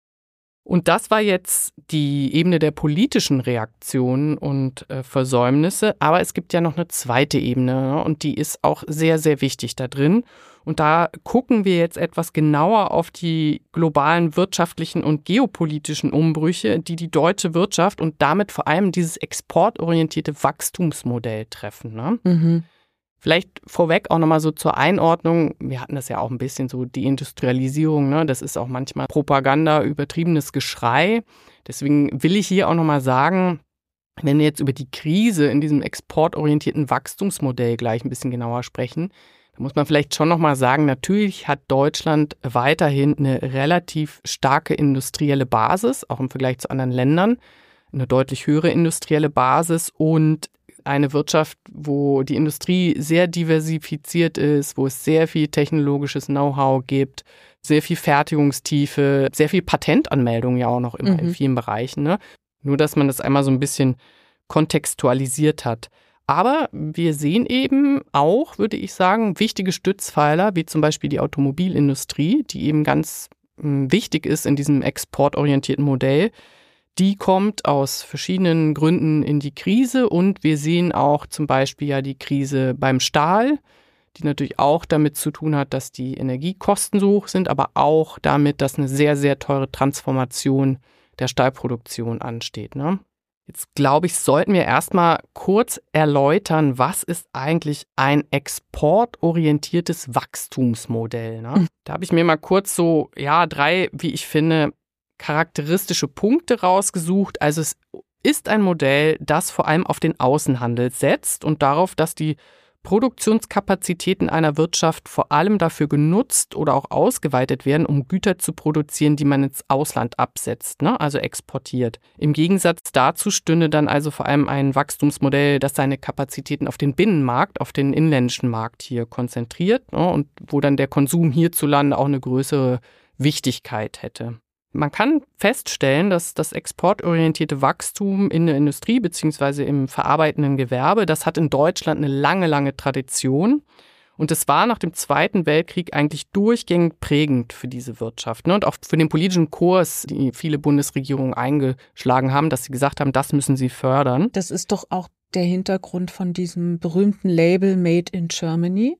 Und das war jetzt die Ebene der politischen Reaktionen und äh, Versäumnisse. Aber es gibt ja noch eine zweite Ebene, ne? Und die ist auch sehr, sehr wichtig da drin. Und da gucken wir jetzt etwas genauer auf die globalen wirtschaftlichen und geopolitischen Umbrüche, die die deutsche Wirtschaft und damit vor allem dieses exportorientierte Wachstumsmodell treffen, ne? Mhm. Vielleicht vorweg auch nochmal so zur Einordnung. Wir hatten das ja auch ein bisschen so, die Industrialisierung, ne? Das ist auch manchmal Propaganda, übertriebenes Geschrei. Deswegen will ich hier auch nochmal sagen, wenn wir jetzt über die Krise in diesem exportorientierten Wachstumsmodell gleich ein bisschen genauer sprechen, da muss man vielleicht schon nochmal sagen, natürlich hat Deutschland weiterhin eine relativ starke industrielle Basis, auch im Vergleich zu anderen Ländern, eine deutlich höhere industrielle Basis und eine Wirtschaft, wo die Industrie sehr diversifiziert ist, wo es sehr viel technologisches Know-how gibt, sehr viel Fertigungstiefe, sehr viel Patentanmeldungen ja auch noch immer mhm. in vielen Bereichen, ne? Nur, dass man das einmal so ein bisschen kontextualisiert hat. Aber wir sehen eben auch, würde ich sagen, wichtige Stützpfeiler, wie zum Beispiel die Automobilindustrie, die eben ganz mh, wichtig ist in diesem exportorientierten Modell. Die kommt aus verschiedenen Gründen in die Krise und wir sehen auch zum Beispiel ja die Krise beim Stahl, die natürlich auch damit zu tun hat, dass die Energiekosten so hoch sind, aber auch damit, dass eine sehr, sehr teure Transformation der Stahlproduktion ansteht, ne? Jetzt glaube ich, sollten wir erstmal kurz erläutern, was ist eigentlich ein exportorientiertes Wachstumsmodell, ne? Mhm. Da habe ich mir mal kurz so, ja, drei, wie ich finde, charakteristische Punkte rausgesucht. Also es ist ein Modell, das vor allem auf den Außenhandel setzt und darauf, dass die Produktionskapazitäten einer Wirtschaft vor allem dafür genutzt oder auch ausgeweitet werden, um Güter zu produzieren, die man ins Ausland absetzt, ne? Also exportiert. Im Gegensatz dazu stünde dann also vor allem ein Wachstumsmodell, das seine Kapazitäten auf den Binnenmarkt, auf den inländischen Markt hier konzentriert, ne? Und wo dann der Konsum hierzulande auch eine größere Wichtigkeit hätte. Man kann feststellen, dass das exportorientierte Wachstum in der Industrie bzw. im verarbeitenden Gewerbe, das hat in Deutschland eine lange, lange Tradition. Und es war nach dem Zweiten Weltkrieg eigentlich durchgängig prägend für diese Wirtschaft, ne? Und auch für den politischen Kurs, die viele Bundesregierungen eingeschlagen haben, dass sie gesagt haben, das müssen sie fördern. Das ist doch auch der Hintergrund von diesem berühmten Label Made in Germany,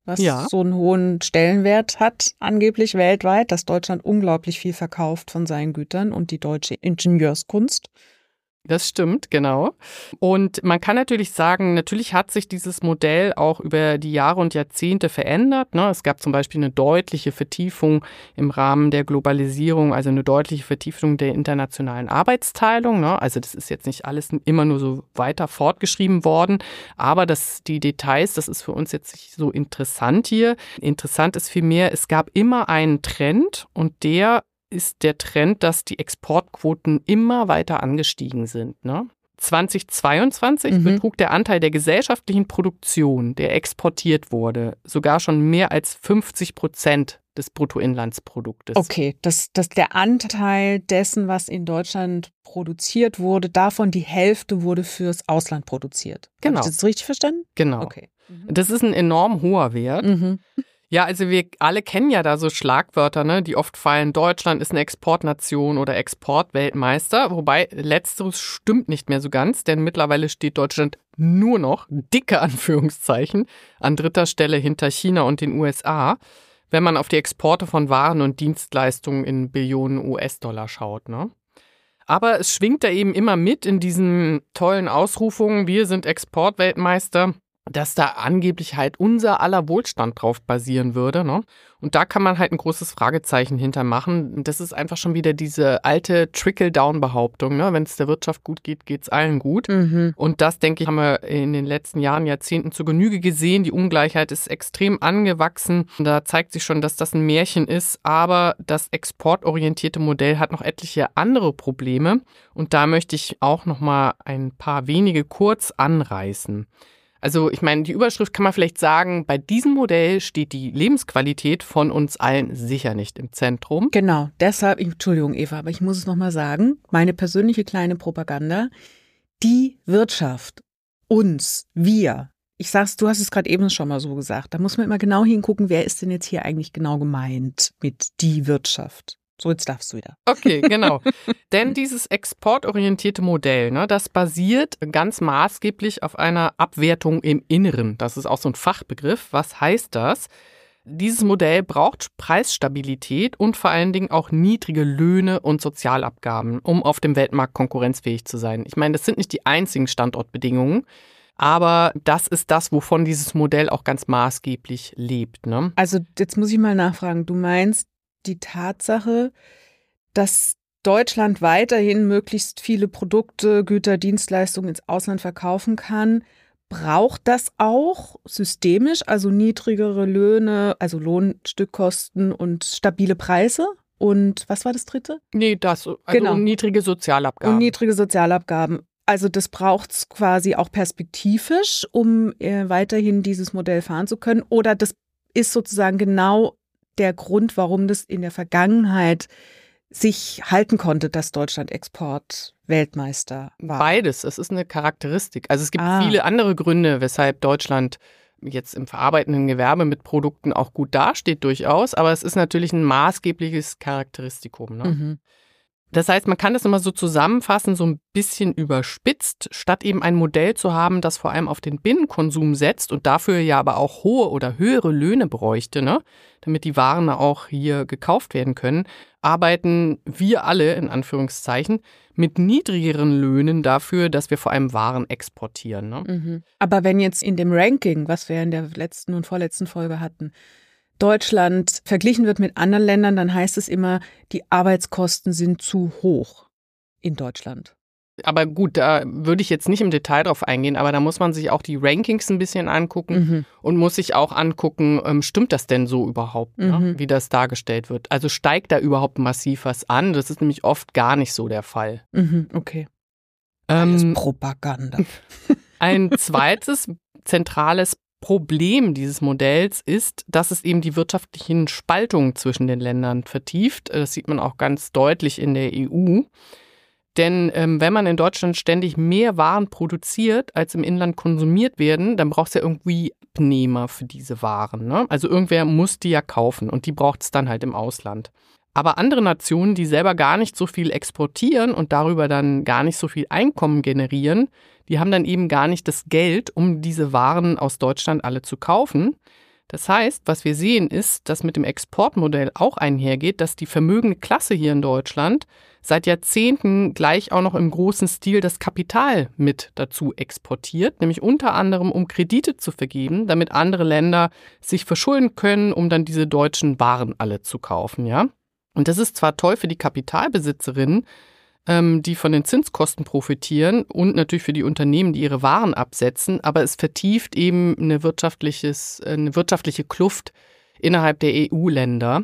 was ja. so einen hohen Stellenwert hat, angeblich weltweit, dass Deutschland unglaublich viel verkauft von seinen Gütern und die deutsche Ingenieurskunst. Das stimmt, genau. Und man kann natürlich sagen, natürlich hat sich dieses Modell auch über die Jahre und Jahrzehnte verändert. Ne? Es gab zum Beispiel eine deutliche Vertiefung im Rahmen der Globalisierung, also eine deutliche Vertiefung der internationalen Arbeitsteilung. Ne? Also das ist jetzt nicht alles immer nur so weiter fortgeschrieben worden, aber das, die Details, das ist für uns jetzt nicht so interessant hier. Interessant ist vielmehr, es gab immer einen Trend und der ist der Trend, dass die Exportquoten immer weiter angestiegen sind. Ne? zweitausendzweiundzwanzig mhm. betrug der Anteil der gesellschaftlichen Produktion, der exportiert wurde, sogar schon mehr als fünfzig Prozent des Bruttoinlandsproduktes. Okay, dass das der Anteil dessen, was in Deutschland produziert wurde, davon die Hälfte wurde fürs Ausland produziert. Genau. Habe ich das richtig verstanden? Genau. Okay. Mhm. Das ist ein enorm hoher Wert. Mhm. Ja, also wir alle kennen ja da so Schlagwörter, ne, die oft fallen. Deutschland ist eine Exportnation oder Exportweltmeister, wobei letzteres stimmt nicht mehr so ganz, denn mittlerweile steht Deutschland nur noch, dicke Anführungszeichen, an dritter Stelle hinter China und den U S A, wenn man auf die Exporte von Waren und Dienstleistungen in Billionen U S-Dollar schaut, ne? Aber es schwingt da eben immer mit in diesen tollen Ausrufungen, wir sind Exportweltmeister, dass da angeblich halt unser aller Wohlstand drauf basieren würde. Ne? Und da kann man halt ein großes Fragezeichen hintermachen. Das ist einfach schon wieder diese alte Trickle-Down-Behauptung. Ne? Wenn es der Wirtschaft gut geht, geht es allen gut. Mhm. Und das, denke ich, haben wir in den letzten Jahren, Jahrzehnten zu Genüge gesehen. Die Ungleichheit ist extrem angewachsen. Und da zeigt sich schon, dass das ein Märchen ist. Aber das exportorientierte Modell hat noch etliche andere Probleme. Und da möchte ich auch noch mal ein paar wenige kurz anreißen. Also ich meine, die Überschrift kann man vielleicht sagen, bei diesem Modell steht die Lebensqualität von uns allen sicher nicht im Zentrum. Genau, deshalb, Entschuldigung Eva, aber ich muss es nochmal sagen, meine persönliche kleine Propaganda, die Wirtschaft, uns, wir, ich sag's, du hast es gerade eben schon mal so gesagt, da muss man immer genau hingucken, wer ist denn jetzt hier eigentlich genau gemeint mit die Wirtschaft. So, jetzt darfst du wieder. Okay, genau. Denn dieses exportorientierte Modell, ne, das basiert ganz maßgeblich auf einer Abwertung im Inneren. Das ist auch so ein Fachbegriff. Was heißt das? Dieses Modell braucht Preisstabilität und vor allen Dingen auch niedrige Löhne und Sozialabgaben, um auf dem Weltmarkt konkurrenzfähig zu sein. Ich meine, das sind nicht die einzigen Standortbedingungen, aber das ist das, wovon dieses Modell auch ganz maßgeblich lebt. Ne? Also jetzt muss ich mal nachfragen, du meinst, die Tatsache, dass Deutschland weiterhin möglichst viele Produkte, Güter, Dienstleistungen ins Ausland verkaufen kann, braucht das auch systemisch, also niedrigere Löhne, also Lohnstückkosten und stabile Preise? Und was war das dritte? Nee, das, also genau. Und niedrige Sozialabgaben. Und niedrige Sozialabgaben. Also das braucht es quasi auch perspektivisch, um äh, weiterhin dieses Modell fahren zu können? Oder das ist sozusagen genau der Grund, warum das in der Vergangenheit sich halten konnte, dass Deutschland Exportweltmeister war? Beides, es ist eine Charakteristik. Also es gibt ah. viele andere Gründe, weshalb Deutschland jetzt im verarbeitenden Gewerbe mit Produkten auch gut dasteht durchaus, aber es ist natürlich ein maßgebliches Charakteristikum. Ne? Mhm. Das heißt, man kann das immer so zusammenfassen, so ein bisschen überspitzt, statt eben ein Modell zu haben, das vor allem auf den Binnenkonsum setzt und dafür ja aber auch hohe oder höhere Löhne bräuchte, ne, damit die Waren auch hier gekauft werden können, arbeiten wir alle, in Anführungszeichen, mit niedrigeren Löhnen dafür, dass wir vor allem Waren exportieren. Ne? Mhm. Aber wenn jetzt in dem Ranking, was wir in der letzten und vorletzten Folge hatten, Deutschland verglichen wird mit anderen Ländern, dann heißt es immer, die Arbeitskosten sind zu hoch in Deutschland. Aber gut, da würde ich jetzt nicht im Detail drauf eingehen, aber da muss man sich auch die Rankings ein bisschen angucken Mhm. und muss sich auch angucken, ähm, stimmt das denn so überhaupt, Mhm. ne, wie das dargestellt wird? Also steigt da überhaupt massiv was an? Das ist nämlich oft gar nicht so der Fall. Mhm, okay. Alles Ähm, Propaganda. ein zweites zentrales Problem dieses Modells ist, dass es eben die wirtschaftlichen Spaltungen zwischen den Ländern vertieft. Das sieht man auch ganz deutlich in der E U. Denn ähm, wenn man in Deutschland ständig mehr Waren produziert, als im Inland konsumiert werden, dann braucht es ja irgendwie Abnehmer für diese Waren. Ne? Also irgendwer muss die ja kaufen und die braucht es dann halt im Ausland. Aber andere Nationen, die selber gar nicht so viel exportieren und darüber dann gar nicht so viel Einkommen generieren, die haben dann eben gar nicht das Geld, um diese Waren aus Deutschland alle zu kaufen. Das heißt, was wir sehen ist, dass mit dem Exportmodell auch einhergeht, dass die vermögende Klasse hier in Deutschland seit Jahrzehnten gleich auch noch im großen Stil das Kapital mit dazu exportiert, nämlich unter anderem, um Kredite zu vergeben, damit andere Länder sich verschulden können, um dann diese deutschen Waren alle zu kaufen, ja. Und das ist zwar toll für die Kapitalbesitzerinnen, ähm, die von den Zinskosten profitieren und natürlich für die Unternehmen, die ihre Waren absetzen, aber es vertieft eben eine, wirtschaftliches, eine wirtschaftliche Kluft innerhalb der E U-Länder.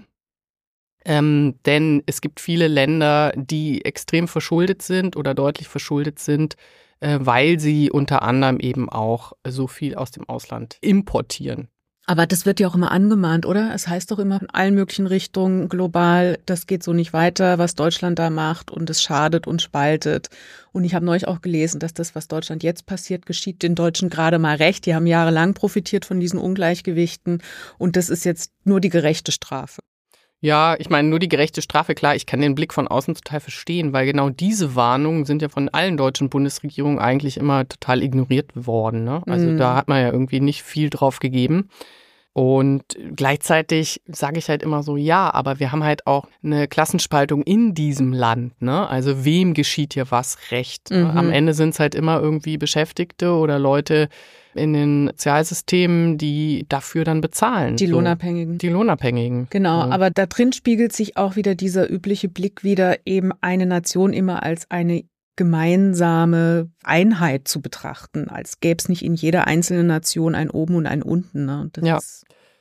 Ähm, denn es gibt viele Länder, die extrem verschuldet sind oder deutlich verschuldet sind, äh, weil sie unter anderem eben auch so viel aus dem Ausland importieren. Aber das wird ja auch immer angemahnt, oder? Es heißt doch immer in allen möglichen Richtungen global, das geht so nicht weiter, was Deutschland da macht und es schadet und spaltet. Und ich habe neulich auch gelesen, dass das, was Deutschland jetzt passiert, geschieht den Deutschen gerade mal recht. Die haben jahrelang profitiert von diesen Ungleichgewichten und das ist jetzt nur die gerechte Strafe. Ja, ich meine, nur die gerechte Strafe, klar, ich kann den Blick von außen total verstehen, weil genau diese Warnungen sind ja von allen deutschen Bundesregierungen eigentlich immer total ignoriert worden, ne? Also mm. da hat man ja irgendwie nicht viel drauf gegeben. Und gleichzeitig sage ich halt immer so, ja, aber wir haben halt auch eine Klassenspaltung in diesem Land, ne? Also wem geschieht hier was recht? Mhm. Am Ende sind es halt immer irgendwie Beschäftigte oder Leute in den Sozialsystemen, die dafür dann bezahlen. Die so. Lohnabhängigen. Die Lohnabhängigen. Genau, ja. Aber da drin spiegelt sich auch wieder dieser übliche Blick wieder, eben eine Nation immer als eine gemeinsame Einheit zu betrachten, als gäbe es nicht in jeder einzelnen Nation ein Oben und ein Unten. Ne? Und das ja. ist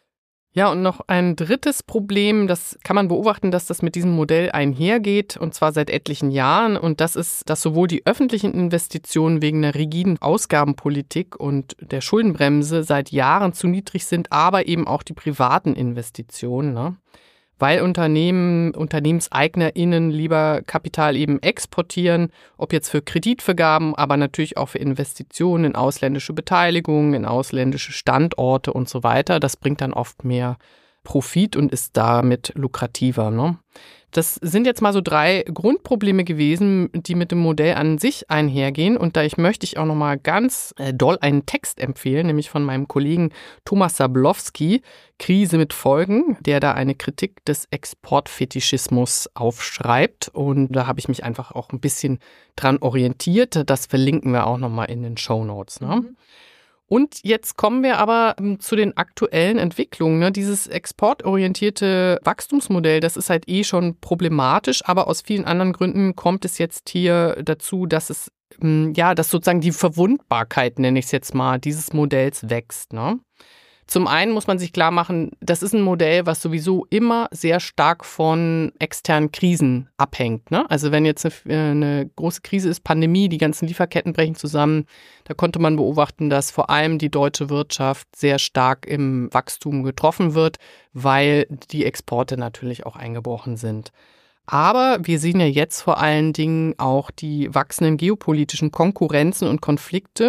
Ja, und noch ein drittes Problem, das kann man beobachten, dass das mit diesem Modell einhergeht, und zwar seit etlichen Jahren. Und das ist, dass sowohl die öffentlichen Investitionen wegen einer rigiden Ausgabenpolitik und der Schuldenbremse seit Jahren zu niedrig sind, aber eben auch die privaten Investitionen, ne? Weil Unternehmen, UnternehmenseignerInnen lieber Kapital eben exportieren, ob jetzt für Kreditvergaben, aber natürlich auch für Investitionen in ausländische Beteiligungen, in ausländische Standorte und so weiter. Das bringt dann oft mehr Profit und ist damit lukrativer, ne? Das sind jetzt mal so drei Grundprobleme gewesen, die mit dem Modell an sich einhergehen. Und da ich möchte ich auch noch mal ganz doll einen Text empfehlen, nämlich von meinem Kollegen Thomas Sablowski, Krise mit Folgen, der da eine Kritik des Exportfetischismus aufschreibt. Und da habe ich mich einfach auch ein bisschen dran orientiert. Das verlinken wir auch noch mal in den Shownotes, ne? Mhm. Und jetzt kommen wir aber zu den aktuellen Entwicklungen. Ne? Dieses exportorientierte Wachstumsmodell, das ist halt eh schon problematisch, aber aus vielen anderen Gründen kommt es jetzt hier dazu, dass es, ja, dass sozusagen die Verwundbarkeit, nenne ich es jetzt mal, dieses Modells wächst, ne? Zum einen muss man sich klar machen, das ist ein Modell, was sowieso immer sehr stark von externen Krisen abhängt, ne? Also wenn jetzt eine, eine große Krise ist, Pandemie, die ganzen Lieferketten brechen zusammen, da konnte man beobachten, dass vor allem die deutsche Wirtschaft sehr stark im Wachstum getroffen wird, weil die Exporte natürlich auch eingebrochen sind. Aber wir sehen ja jetzt vor allen Dingen auch die wachsenden geopolitischen Konkurrenzen und Konflikte.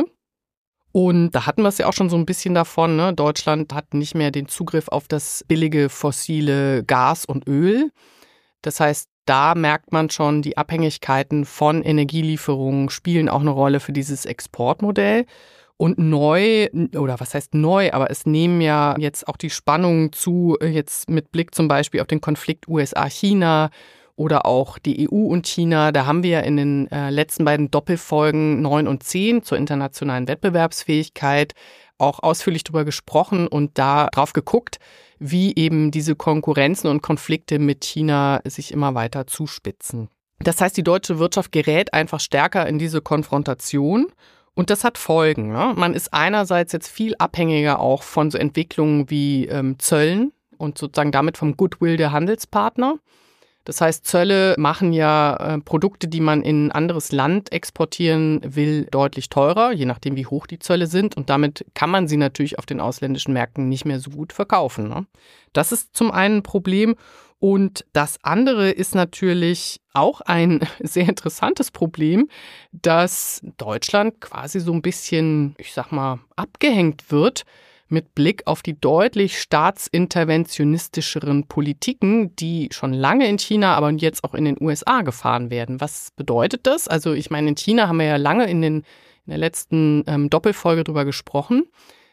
Und da hatten wir es ja auch schon so ein bisschen davon, ne? Deutschland hat nicht mehr den Zugriff auf das billige fossile Gas und Öl. Das heißt, da merkt man schon, die Abhängigkeiten von Energielieferungen spielen auch eine Rolle für dieses Exportmodell. Und neu, oder was heißt neu, aber es nehmen ja jetzt auch die Spannungen zu, jetzt mit Blick zum Beispiel auf den Konflikt U S A-China oder auch die E U und China. Da haben wir ja in den äh, letzten beiden Doppelfolgen neun und zehn zur internationalen Wettbewerbsfähigkeit auch ausführlich drüber gesprochen und da drauf geguckt, wie eben diese Konkurrenzen und Konflikte mit China sich immer weiter zuspitzen. Das heißt, die deutsche Wirtschaft gerät einfach stärker in diese Konfrontation. Und das hat Folgen, ne? Man ist einerseits jetzt viel abhängiger auch von so Entwicklungen wie ähm, Zöllen und sozusagen damit vom Goodwill der Handelspartner. Das heißt, Zölle machen ja äh, Produkte, die man in ein anderes Land exportieren will, deutlich teurer, je nachdem, wie hoch die Zölle sind. Und damit kann man sie natürlich auf den ausländischen Märkten nicht mehr so gut verkaufen, ne? Das ist zum einen ein Problem. Und das andere ist natürlich auch ein sehr interessantes Problem, dass Deutschland quasi so ein bisschen, ich sag mal, abgehängt wird mit Blick auf die deutlich staatsinterventionistischeren Politiken, die schon lange in China, aber jetzt auch in den U S A gefahren werden. Was bedeutet das? Also ich meine, in China haben wir ja lange in, den, in der letzten ähm, Doppelfolge drüber gesprochen.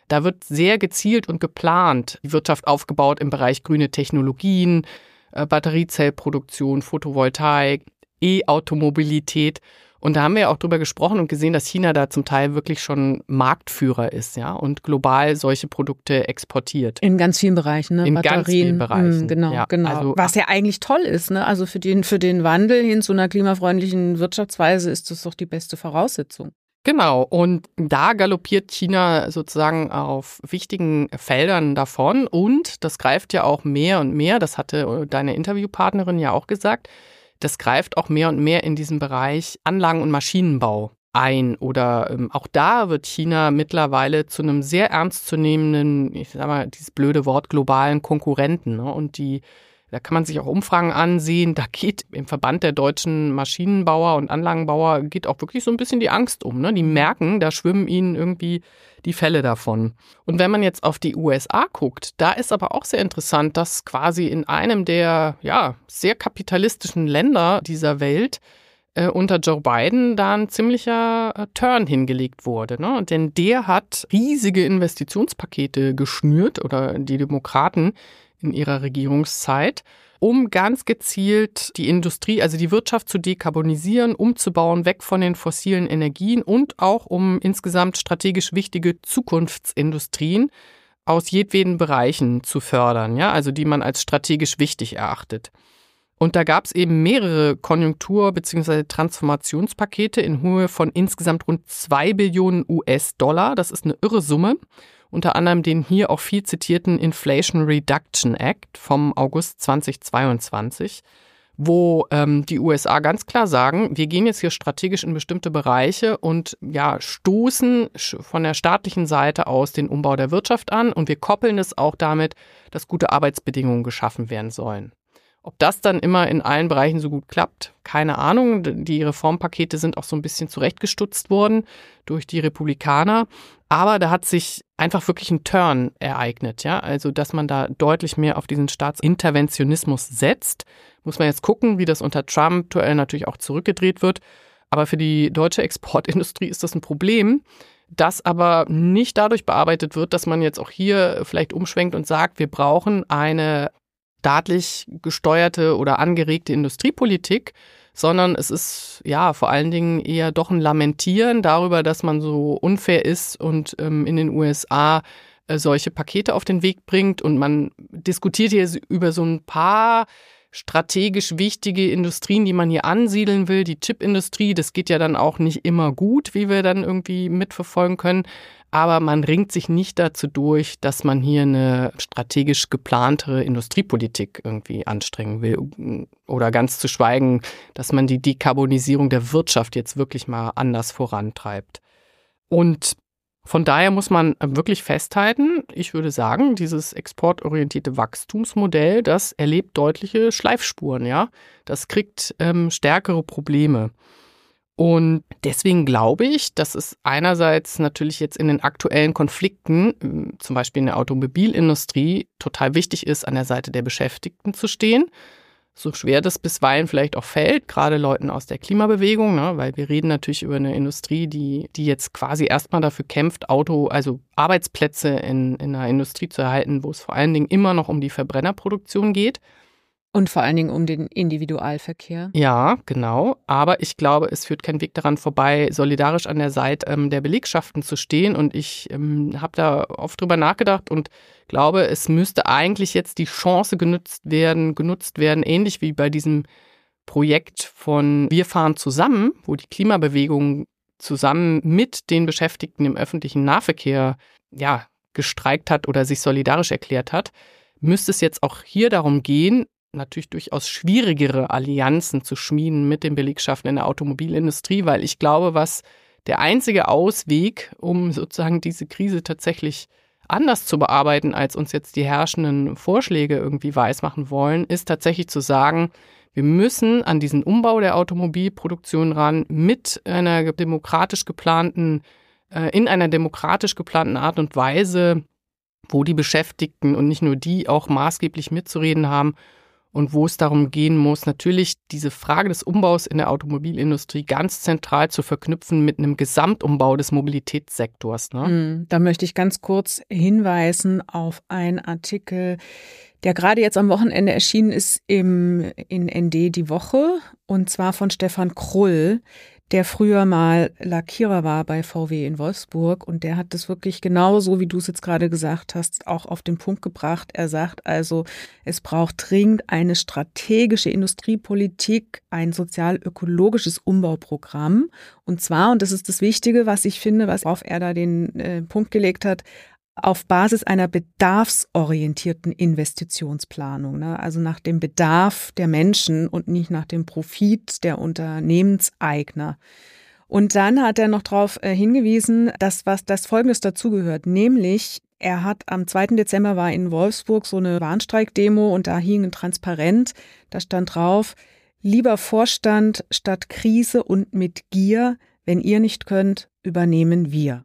Da wird sehr gezielt und geplant die Wirtschaft aufgebaut im Bereich grüne Technologien, äh, Batteriezellproduktion, Photovoltaik, E-Automobilität. Und da haben wir ja auch drüber gesprochen und gesehen, dass China da zum Teil wirklich schon Marktführer ist, ja, und global solche Produkte exportiert. In ganz vielen Bereichen, ne? In Batterien, ganz vielen Bereichen. Mh, genau, ja, genau. Also, was ja eigentlich toll ist, ne? Also für den, für den Wandel hin zu einer klimafreundlichen Wirtschaftsweise ist das doch die beste Voraussetzung. Genau, und da galoppiert China sozusagen auf wichtigen Feldern davon und das greift ja auch mehr und mehr, das hatte deine Interviewpartnerin ja auch gesagt, das greift auch mehr und mehr in diesen Bereich Anlagen- und Maschinenbau ein. Oder ähm, auch da wird China mittlerweile zu einem sehr ernstzunehmenden, ich sag mal, dieses blöde Wort, globalen Konkurrenten. Ne? Und die, da kann man sich auch Umfragen ansehen. Da geht im Verband der deutschen Maschinenbauer und Anlagenbauer geht auch wirklich so ein bisschen die Angst um. Ne? Die merken, da schwimmen ihnen irgendwie die Fälle davon. Und wenn man jetzt auf die U S A guckt, da ist aber auch sehr interessant, dass quasi in einem der ja, sehr kapitalistischen Länder dieser Welt äh, unter Joe Biden da ein ziemlicher äh, Turn hingelegt wurde. Ne? Denn der hat riesige Investitionspakete geschnürt oder die Demokraten in ihrer Regierungszeit, um ganz gezielt die Industrie, also die Wirtschaft zu dekarbonisieren, umzubauen, weg von den fossilen Energien und auch um insgesamt strategisch wichtige Zukunftsindustrien aus jedweden Bereichen zu fördern, ja, also die man als strategisch wichtig erachtet. Und da gab es eben mehrere Konjunktur- bzw. Transformationspakete in Höhe von insgesamt rund zwei Billionen U S-Dollar. Das ist eine irre Summe. Unter anderem den hier auch viel zitierten Inflation Reduction Act vom August zweitausendzweiundzwanzig, wo ähm, die U S A ganz klar sagen, wir gehen jetzt hier strategisch in bestimmte Bereiche und ja, stoßen von der staatlichen Seite aus den Umbau der Wirtschaft an und wir koppeln es auch damit, dass gute Arbeitsbedingungen geschaffen werden sollen. Ob das dann immer in allen Bereichen so gut klappt, keine Ahnung. Die Reformpakete sind auch so ein bisschen zurechtgestutzt worden durch die Republikaner. Aber da hat sich einfach wirklich ein Turn ereignet, ja. Also, dass man da deutlich mehr auf diesen Staatsinterventionismus setzt. Muss man jetzt gucken, wie das unter Trump aktuell natürlich auch zurückgedreht wird. Aber für die deutsche Exportindustrie ist das ein Problem, das aber nicht dadurch bearbeitet wird, dass man jetzt auch hier vielleicht umschwenkt und sagt, wir brauchen eine staatlich gesteuerte oder angeregte Industriepolitik, sondern es ist ja vor allen Dingen eher doch ein Lamentieren darüber, dass man so unfair ist und ähm, in den U S A äh, solche Pakete auf den Weg bringt und man diskutiert hier über so ein paar strategisch wichtige Industrien, die man hier ansiedeln will. Die Chipindustrie, das geht ja dann auch nicht immer gut, wie wir dann irgendwie mitverfolgen können. Aber man ringt sich nicht dazu durch, dass man hier eine strategisch geplantere Industriepolitik irgendwie anstrengen will. Oder ganz zu schweigen, dass man die Dekarbonisierung der Wirtschaft jetzt wirklich mal anders vorantreibt. Und von daher muss man wirklich festhalten, ich würde sagen, dieses exportorientierte Wachstumsmodell, das erlebt deutliche Schleifspuren, ja. Das kriegt ähm, stärkere Probleme. Und deswegen glaube ich, dass es einerseits natürlich jetzt in den aktuellen Konflikten, zum Beispiel in der Automobilindustrie, total wichtig ist, an der Seite der Beschäftigten zu stehen. So schwer das bisweilen vielleicht auch fällt, gerade Leuten aus der Klimabewegung, ne, weil wir reden natürlich über eine Industrie, die, die jetzt quasi erstmal dafür kämpft, Auto, also Arbeitsplätze in, in einer Industrie zu erhalten, wo es vor allen Dingen immer noch um die Verbrennerproduktion geht. Und vor allen Dingen um den Individualverkehr. Ja, genau. Aber ich glaube, es führt kein Weg daran vorbei, solidarisch an der Seite ähm, der Belegschaften zu stehen. Und ich ähm, habe da oft drüber nachgedacht und glaube, es müsste eigentlich jetzt die Chance genutzt werden, genutzt werden, ähnlich wie bei diesem Projekt von Wir fahren zusammen, wo die Klimabewegung zusammen mit den Beschäftigten im öffentlichen Nahverkehr ja, gestreikt hat oder sich solidarisch erklärt hat, müsste es jetzt auch hier darum gehen, natürlich durchaus schwierigere Allianzen zu schmieden mit den Belegschaften in der Automobilindustrie, weil ich glaube, was der einzige Ausweg, um sozusagen diese Krise tatsächlich anders zu bearbeiten, als uns jetzt die herrschenden Vorschläge irgendwie weismachen wollen, ist tatsächlich zu sagen, wir müssen an diesen Umbau der Automobilproduktion ran mit einer demokratisch geplanten, äh, in einer demokratisch geplanten Art und Weise, wo die Beschäftigten und nicht nur die auch maßgeblich mitzureden haben. und wo es darum gehen muss, natürlich diese Frage des Umbaus in der Automobilindustrie ganz zentral zu verknüpfen mit einem Gesamtumbau des Mobilitätssektors. Ne? Da möchte ich ganz kurz hinweisen auf einen Artikel, der gerade jetzt am Wochenende erschienen ist im, in N D die Woche, und zwar von Stefan Krull, der früher mal Lackierer war bei V W in Wolfsburg, und der hat das wirklich genauso, wie du es jetzt gerade gesagt hast, auch auf den Punkt gebracht. Er sagt also, es braucht dringend eine strategische Industriepolitik, ein sozial-ökologisches Umbauprogramm, und zwar, und das ist das Wichtige, was ich finde, was auf er da den äh, Punkt gelegt hat, auf Basis einer bedarfsorientierten Investitionsplanung, ne? Also nach dem Bedarf der Menschen und nicht nach dem Profit der Unternehmenseigner. Und dann hat er noch darauf hingewiesen, dass was das Folgendes dazugehört, nämlich er hat am zweiten Dezember war in Wolfsburg so eine Warnstreik-Demo, und da hing ein Transparent, da stand drauf: Lieber Vorstand, statt Krise und mit Gier, wenn ihr nicht könnt, übernehmen wir.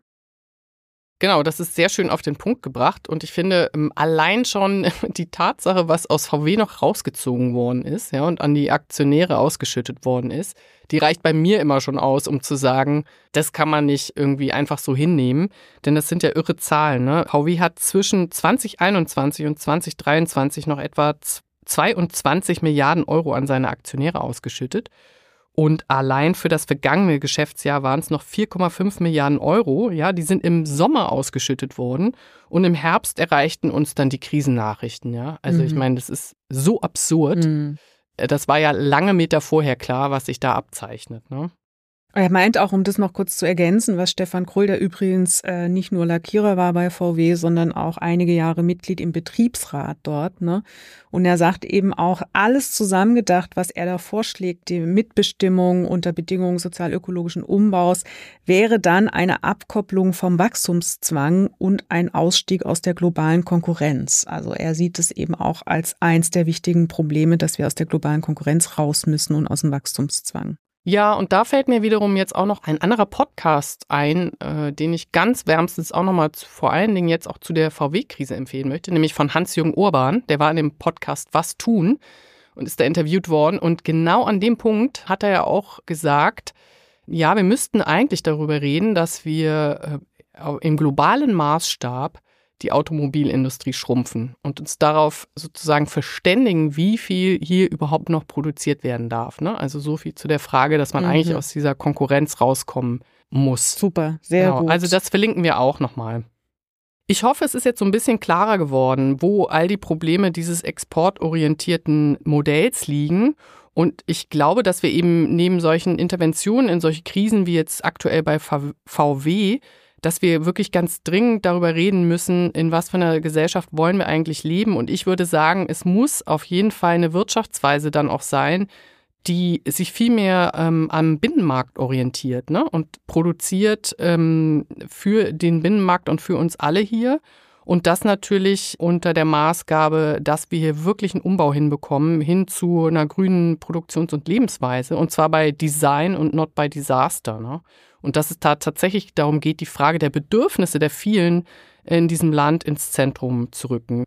Genau, das ist sehr schön auf den Punkt gebracht, und ich finde allein schon die Tatsache, was aus V W noch rausgezogen worden ist, ja, und an die Aktionäre ausgeschüttet worden ist, die reicht bei mir immer schon aus, um zu sagen, das kann man nicht irgendwie einfach so hinnehmen, denn das sind ja irre Zahlen. Ne? V W hat zwischen zwanzig einundzwanzig und zwanzig dreiundzwanzig noch etwa zweiundzwanzig Milliarden Euro an seine Aktionäre ausgeschüttet. Und allein für das vergangene Geschäftsjahr waren es noch vier Komma fünf Milliarden Euro. Ja, die sind im Sommer ausgeschüttet worden. Und im Herbst erreichten uns dann die Krisennachrichten. Ja, also mhm. ich meine, das ist so absurd. Mhm. Das war ja lange Meter vorher klar, was sich da abzeichnet. Ne? Er meint auch, um das noch kurz zu ergänzen, was Stefan Krull, der übrigens äh, nicht nur Lackierer war bei V W, sondern auch einige Jahre Mitglied im Betriebsrat dort. Ne? Und er sagt eben auch, alles zusammengedacht, was er da vorschlägt, die Mitbestimmung unter Bedingungen sozial-ökologischen Umbaus, wäre dann eine Abkopplung vom Wachstumszwang und ein Ausstieg aus der globalen Konkurrenz. Also er sieht es eben auch als eins der wichtigen Probleme, dass wir aus der globalen Konkurrenz raus müssen und aus dem Wachstumszwang. Ja, und da fällt mir wiederum jetzt auch noch ein anderer Podcast ein, äh, den ich ganz wärmstens auch nochmal vor allen Dingen jetzt auch zu der V W-Krise empfehlen möchte, nämlich von Hans-Jürgen Urban. Der war in dem Podcast Was tun und ist da interviewt worden. Und genau an dem Punkt hat er ja auch gesagt, ja, wir müssten eigentlich darüber reden, dass wir äh, im globalen Maßstab die Automobilindustrie schrumpfen und uns darauf sozusagen verständigen, wie viel hier überhaupt noch produziert werden darf. Ne? Also so viel zu der Frage, dass man mhm. eigentlich aus dieser Konkurrenz rauskommen muss. Super, sehr genau. gut. Also das verlinken wir auch nochmal. Ich hoffe, es ist jetzt so ein bisschen klarer geworden, wo all die Probleme dieses exportorientierten Modells liegen. Und ich glaube, dass wir eben neben solchen Interventionen in solche Krisen wie jetzt aktuell bei V W, dass wir wirklich ganz dringend darüber reden müssen, in was für einer Gesellschaft wollen wir eigentlich leben. Und ich würde sagen, es muss auf jeden Fall eine Wirtschaftsweise dann auch sein, die sich viel mehr ähm, am Binnenmarkt orientiert, ne? Und produziert ähm, für den Binnenmarkt und für uns alle hier. Und das natürlich unter der Maßgabe, dass wir hier wirklich einen Umbau hinbekommen, hin zu einer grünen Produktions- und Lebensweise. Und zwar bei Design und not by Disaster, ne? Und dass es da tatsächlich darum geht, die Frage der Bedürfnisse der vielen in diesem Land ins Zentrum zu rücken.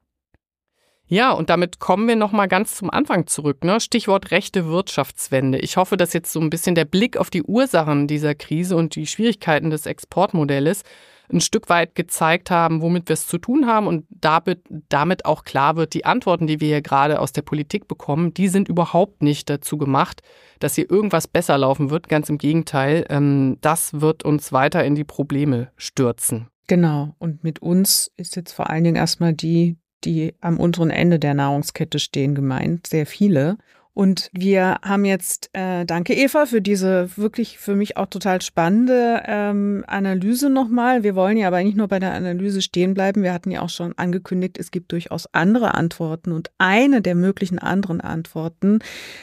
Ja, und damit kommen wir nochmal ganz zum Anfang zurück, ne? Stichwort rechte Wirtschaftswende. Ich hoffe, dass jetzt so ein bisschen der Blick auf die Ursachen dieser Krise und die Schwierigkeiten des Exportmodells ein Stück weit gezeigt haben, womit wir es zu tun haben, und damit, damit auch klar wird, die Antworten, die wir hier gerade aus der Politik bekommen, die sind überhaupt nicht dazu gemacht, dass hier irgendwas besser laufen wird. Ganz im Gegenteil, ähm, das wird uns weiter in die Probleme stürzen. Genau, und mit uns ist jetzt vor allen Dingen erstmal die, die am unteren Ende der Nahrungskette stehen, gemeint, sehr viele. Und wir haben jetzt, äh, danke Eva für diese wirklich für mich auch total spannende ähm, Analyse nochmal. Wir wollen ja aber nicht nur bei der Analyse stehen bleiben. Wir hatten ja auch schon angekündigt, es gibt durchaus andere Antworten. Und eine der möglichen anderen Antworten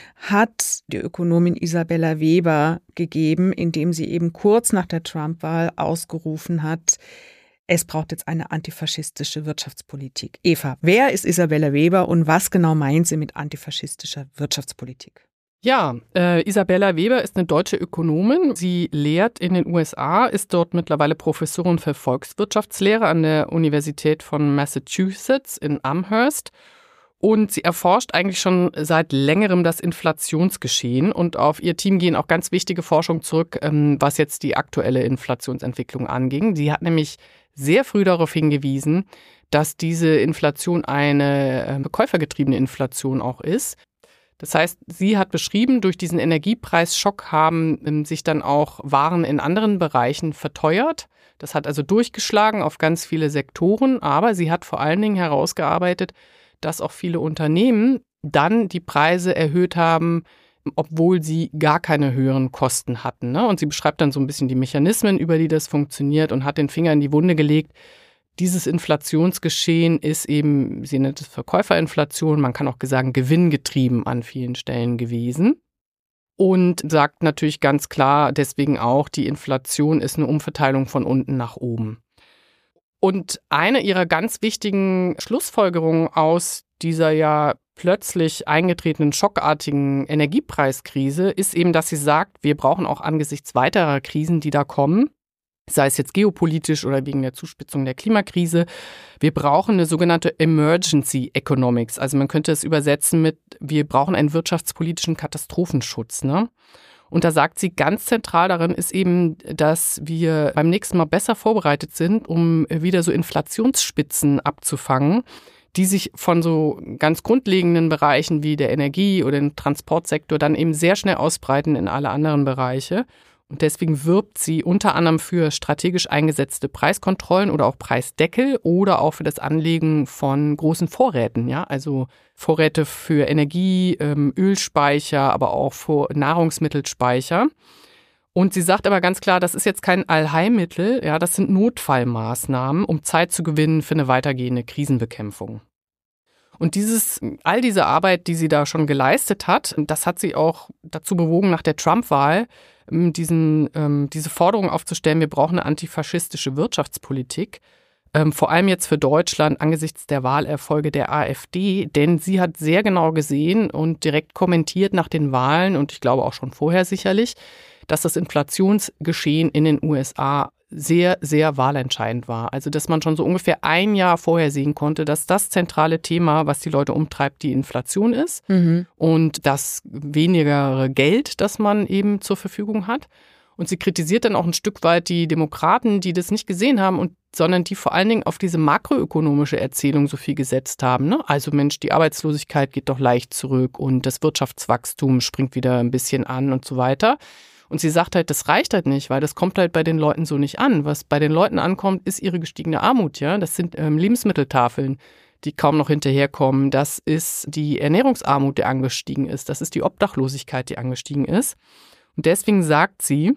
hat die Ökonomin Isabella Weber gegeben, indem sie eben kurz nach der Trump-Wahl ausgerufen hat, es braucht jetzt eine antifaschistische Wirtschaftspolitik. Eva, wer ist Isabella Weber und was genau meint sie mit antifaschistischer Wirtschaftspolitik? Ja, äh, Isabella Weber ist eine deutsche Ökonomin. Sie lehrt in den U S A, ist dort mittlerweile Professorin für Volkswirtschaftslehre an der Universität von Massachusetts in Amherst. Und sie erforscht eigentlich schon seit längerem das Inflationsgeschehen. Und auf ihr Team gehen auch ganz wichtige Forschungen zurück, was jetzt die aktuelle Inflationsentwicklung anging. Sie hat nämlich sehr früh darauf hingewiesen, dass diese Inflation eine käufergetriebene Inflation auch ist. Das heißt, sie hat beschrieben, durch diesen Energiepreisschock haben sich dann auch Waren in anderen Bereichen verteuert. Das hat also durchgeschlagen auf ganz viele Sektoren. Aber sie hat vor allen Dingen herausgearbeitet, dass auch viele Unternehmen dann die Preise erhöht haben, obwohl sie gar keine höheren Kosten hatten. Ne? Und sie beschreibt dann so ein bisschen die Mechanismen, über die das funktioniert und hat den Finger in die Wunde gelegt. Dieses Inflationsgeschehen ist eben, sie nennt es Verkäuferinflation, man kann auch sagen gewinngetrieben an vielen Stellen gewesen. Und sagt natürlich ganz klar deswegen auch, die Inflation ist eine Umverteilung von unten nach oben. Und eine ihrer ganz wichtigen Schlussfolgerungen aus dieser ja plötzlich eingetretenen schockartigen Energiepreiskrise ist eben, dass sie sagt, wir brauchen auch angesichts weiterer Krisen, die da kommen, sei es jetzt geopolitisch oder wegen der Zuspitzung der Klimakrise, wir brauchen eine sogenannte Emergency Economics. Also man könnte es übersetzen mit, wir brauchen einen wirtschaftspolitischen Katastrophenschutz, ne? Und da sagt sie, ganz zentral darin ist eben, dass wir beim nächsten Mal besser vorbereitet sind, um wieder so Inflationsspitzen abzufangen, die sich von so ganz grundlegenden Bereichen wie der Energie oder dem Transportsektor dann eben sehr schnell ausbreiten in alle anderen Bereiche. Und deswegen wirbt sie unter anderem für strategisch eingesetzte Preiskontrollen oder auch Preisdeckel oder auch für das Anlegen von großen Vorräten, ja, also Vorräte für Energie, ähm, Ölspeicher, aber auch für Nahrungsmittelspeicher. Und sie sagt aber ganz klar, das ist jetzt kein Allheilmittel, ja, das sind Notfallmaßnahmen, um Zeit zu gewinnen für eine weitergehende Krisenbekämpfung. Und dieses, all diese Arbeit, die sie da schon geleistet hat, das hat sie auch dazu bewogen, nach der Trump-Wahl diesen, ähm, diese Forderung aufzustellen, wir brauchen eine antifaschistische Wirtschaftspolitik, ähm, vor allem jetzt für Deutschland angesichts der Wahlerfolge der AfD, denn sie hat sehr genau gesehen und direkt kommentiert nach den Wahlen und ich glaube auch schon vorher sicherlich, dass das Inflationsgeschehen in den U S A sehr, sehr wahlentscheidend war. Also, dass man schon so ungefähr ein Jahr vorher sehen konnte, dass das zentrale Thema, was die Leute umtreibt, die Inflation ist mhm. und das weniger Geld, das man eben zur Verfügung hat. Und sie kritisiert dann auch ein Stück weit die Demokraten, die das nicht gesehen haben, und sondern die vor allen Dingen auf diese makroökonomische Erzählung so viel gesetzt haben. Ne? Also Mensch, die Arbeitslosigkeit geht doch leicht zurück und das Wirtschaftswachstum springt wieder ein bisschen an und so weiter. Und sie sagt halt, das reicht halt nicht, weil das kommt halt bei den Leuten so nicht an. Was bei den Leuten ankommt, ist ihre gestiegene Armut. Ja, das sind ähm, Lebensmitteltafeln, die kaum noch hinterherkommen. Das ist die Ernährungsarmut, die angestiegen ist. Das ist die Obdachlosigkeit, die angestiegen ist. Und deswegen sagt sie,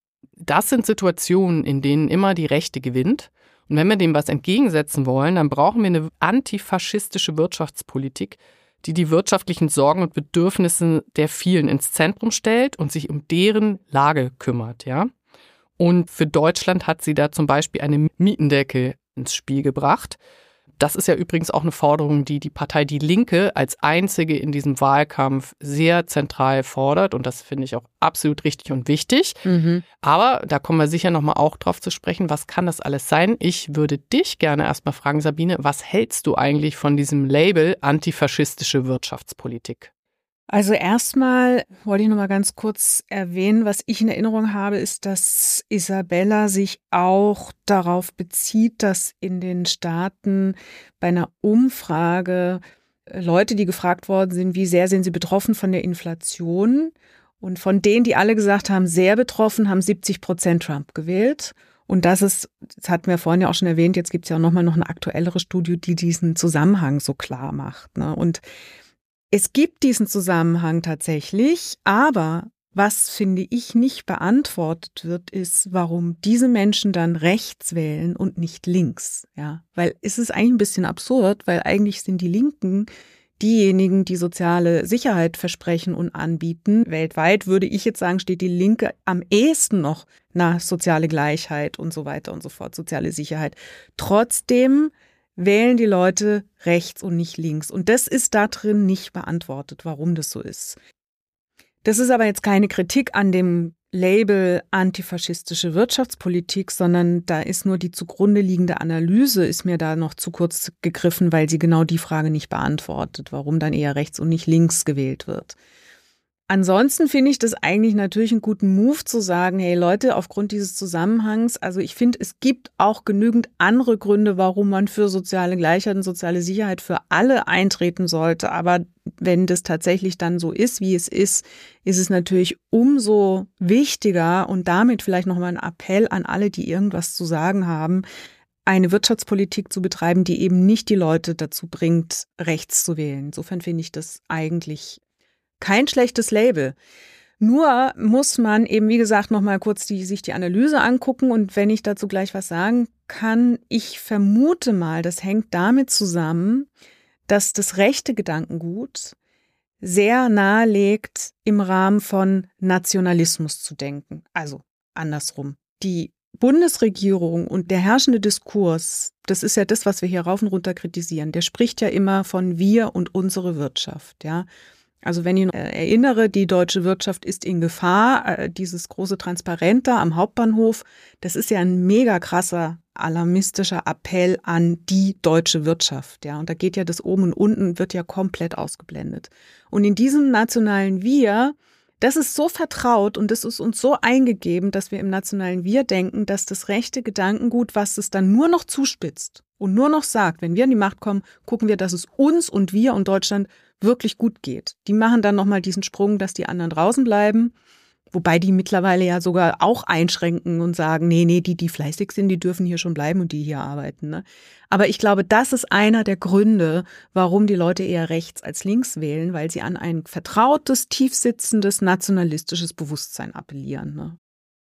das sind Situationen, in denen immer die Rechte gewinnt. Und wenn wir dem was entgegensetzen wollen, dann brauchen wir eine antifaschistische Wirtschaftspolitik, die die wirtschaftlichen Sorgen und Bedürfnisse der vielen ins Zentrum stellt und sich um deren Lage kümmert, ja. Und für Deutschland hat sie da zum Beispiel eine Mietendeckel ins Spiel gebracht. Das ist ja übrigens auch eine Forderung, die die Partei Die Linke als einzige in diesem Wahlkampf sehr zentral fordert. Und das finde ich auch absolut richtig und wichtig. Mhm. Aber da kommen wir sicher nochmal auch drauf zu sprechen, was kann das alles sein? Ich würde dich gerne erstmal fragen, Sabine, was hältst du eigentlich von diesem Label antifaschistische Wirtschaftspolitik? Also erstmal wollte ich noch mal ganz kurz erwähnen, was ich in Erinnerung habe, ist, dass Isabella sich auch darauf bezieht, dass in den Staaten bei einer Umfrage Leute, die gefragt worden sind, wie sehr sind sie betroffen von der Inflation, und von denen, die alle gesagt haben, sehr betroffen, haben siebzig Prozent Trump gewählt. Und das ist, das hatten wir vorhin ja auch schon erwähnt, jetzt gibt es ja auch noch mal noch eine aktuellere Studie, die diesen Zusammenhang so klar macht, ne? Und es gibt diesen Zusammenhang tatsächlich, aber was, finde ich, nicht beantwortet wird, ist, warum diese Menschen dann rechts wählen und nicht links. Ja, weil es ist eigentlich ein bisschen absurd, weil eigentlich sind die Linken diejenigen, die soziale Sicherheit versprechen und anbieten. Weltweit würde ich jetzt sagen, steht die Linke am ehesten noch nach soziale Gleichheit und so weiter und so fort, soziale Sicherheit. Trotzdem wählen die Leute rechts und nicht links. Und das ist da drin nicht beantwortet, warum das so ist. Das ist aber jetzt keine Kritik an dem Label antifaschistische Wirtschaftspolitik, sondern da ist nur die zugrunde liegende Analyse, ist mir da noch zu kurz gegriffen, weil sie genau die Frage nicht beantwortet, warum dann eher rechts und nicht links gewählt wird. Ansonsten finde ich das eigentlich natürlich einen guten Move zu sagen, hey Leute, aufgrund dieses Zusammenhangs, also ich finde, es gibt auch genügend andere Gründe, warum man für soziale Gleichheit und soziale Sicherheit für alle eintreten sollte. Aber wenn das tatsächlich dann so ist, wie es ist, ist es natürlich umso wichtiger und damit vielleicht nochmal ein Appell an alle, die irgendwas zu sagen haben, eine Wirtschaftspolitik zu betreiben, die eben nicht die Leute dazu bringt, rechts zu wählen. Insofern finde ich das eigentlich kein schlechtes Label. Nur muss man eben, wie gesagt, noch mal kurz die, sich die Analyse angucken. Und wenn ich dazu gleich was sagen kann, ich vermute mal, das hängt damit zusammen, dass das rechte Gedankengut sehr nahelegt, im Rahmen von Nationalismus zu denken. Also andersrum. Die Bundesregierung und der herrschende Diskurs, das ist ja das, was wir hier rauf und runter kritisieren, der spricht ja immer von wir und unsere Wirtschaft, ja. Also wenn ich erinnere, die deutsche Wirtschaft ist in Gefahr, dieses große Transparent da am Hauptbahnhof, das ist ja ein mega krasser, alarmistischer Appell an die deutsche Wirtschaft. Ja, und da geht ja das oben und unten, wird ja komplett ausgeblendet. Und in diesem nationalen Wir, das ist so vertraut und das ist uns so eingegeben, dass wir im nationalen Wir denken, dass das rechte Gedankengut, was es dann nur noch zuspitzt und nur noch sagt, wenn wir an die Macht kommen, gucken wir, dass es uns und wir und Deutschland wirklich gut geht. Die machen dann nochmal diesen Sprung, dass die anderen draußen bleiben, wobei die mittlerweile ja sogar auch einschränken und sagen, nee, nee, die, die fleißig sind, die dürfen hier schon bleiben und die hier arbeiten. Ne? Aber ich glaube, das ist einer der Gründe, warum die Leute eher rechts als links wählen, weil sie an ein vertrautes, tiefsitzendes, nationalistisches Bewusstsein appellieren. Ne?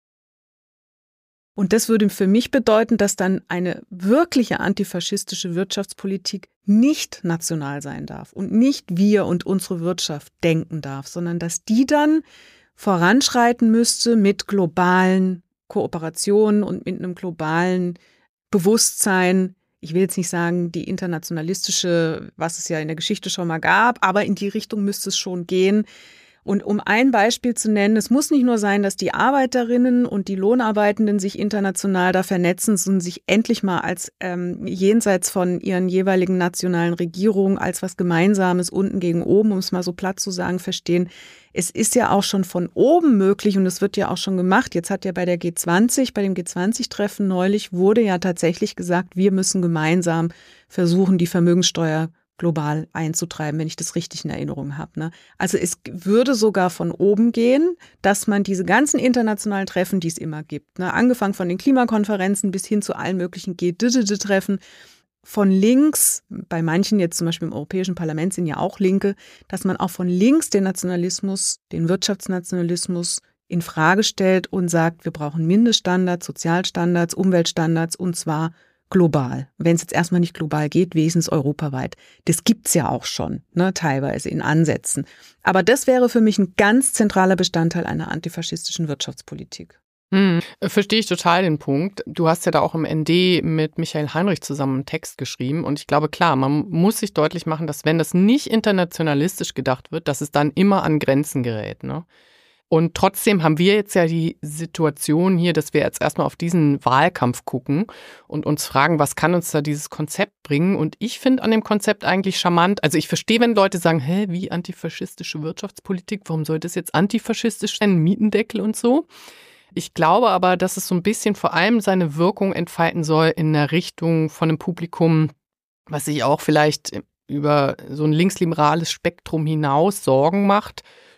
Und das würde für mich bedeuten, dass dann eine wirkliche antifaschistische Wirtschaftspolitik nicht national sein darf und nicht wir und unsere Wirtschaft denken darf, sondern dass die dann voranschreiten müsste mit globalen Kooperationen und mit einem globalen Bewusstsein. Ich will jetzt nicht sagen, die internationalistische, was es ja in der Geschichte schon mal gab, aber in die Richtung müsste es schon gehen. Und um ein Beispiel zu nennen, es muss nicht nur sein, dass die Arbeiterinnen und die Lohnarbeitenden sich international da vernetzen und sich endlich mal als ähm, jenseits von ihren jeweiligen nationalen Regierungen als was Gemeinsames unten gegen oben, um es mal so platt zu sagen, verstehen. Es ist ja auch schon von oben möglich und es wird ja auch schon gemacht. Jetzt hat ja bei der G zwanzig, bei dem G zwanzig-Treffen neulich, wurde ja tatsächlich gesagt, wir müssen gemeinsam versuchen, die Vermögenssteuer global einzutreiben, wenn ich das richtig in Erinnerung habe. Ne? Also es würde sogar von oben gehen, dass man diese ganzen internationalen Treffen, die es immer gibt, ne, angefangen von den Klimakonferenzen bis hin zu allen möglichen G D-Treffen, von links, bei manchen jetzt zum Beispiel im Europäischen Parlament sind ja auch Linke, dass man auch von links den Nationalismus, den Wirtschaftsnationalismus in Frage stellt und sagt, wir brauchen Mindeststandards, Sozialstandards, Umweltstandards und zwar global. Wenn es jetzt erstmal nicht global geht, wenigstens europaweit. Das gibt's ja auch schon, ne, teilweise in Ansätzen. Aber das wäre für mich ein ganz zentraler Bestandteil einer antifaschistischen Wirtschaftspolitik. Hm, verstehe ich total den Punkt. Du hast ja da auch im N D mit Michael Heinrich zusammen einen Text geschrieben und ich glaube, klar, man muss sich deutlich machen, dass wenn das nicht internationalistisch gedacht wird, dass es dann immer an Grenzen gerät, ne? Und trotzdem haben wir jetzt ja die Situation hier, dass wir jetzt erstmal auf diesen Wahlkampf gucken und uns fragen, was kann uns da dieses Konzept bringen? Und ich finde an dem Konzept eigentlich charmant. Also ich verstehe, wenn Leute sagen, hä, wie antifaschistische Wirtschaftspolitik? Warum soll das jetzt antifaschistisch sein? Mietendeckel und so. Ich glaube aber, dass es so ein bisschen vor allem seine Wirkung entfalten soll in der Richtung von einem Publikum, was sich auch vielleicht über so ein linksliberales Spektrum hinaus Sorgen macht,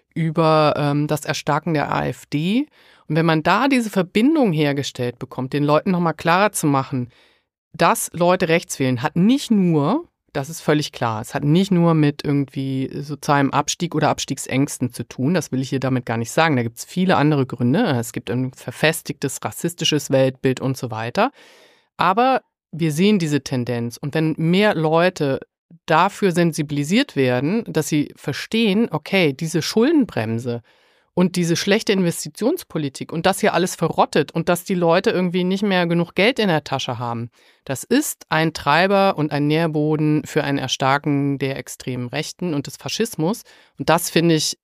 über ähm, das Erstarken der AfD. Und wenn man da diese Verbindung hergestellt bekommt, den Leuten nochmal klarer zu machen, dass Leute rechts wählen, hat nicht nur, das ist völlig klar, es hat nicht nur mit irgendwie sozialem Abstieg oder Abstiegsängsten zu tun, das will ich hier damit gar nicht sagen. Da gibt es viele andere Gründe. Es gibt ein verfestigtes rassistisches Weltbild und so weiter. Aber wir sehen diese Tendenz. Und wenn mehr Leute dafür sensibilisiert werden, dass sie verstehen, okay, diese Schuldenbremse und diese schlechte Investitionspolitik und das hier alles verrottet und dass die Leute irgendwie nicht mehr genug Geld in der Tasche haben, das ist ein Treiber und ein Nährboden für ein Erstarken der extremen Rechten und des Faschismus. Und das, finde ich,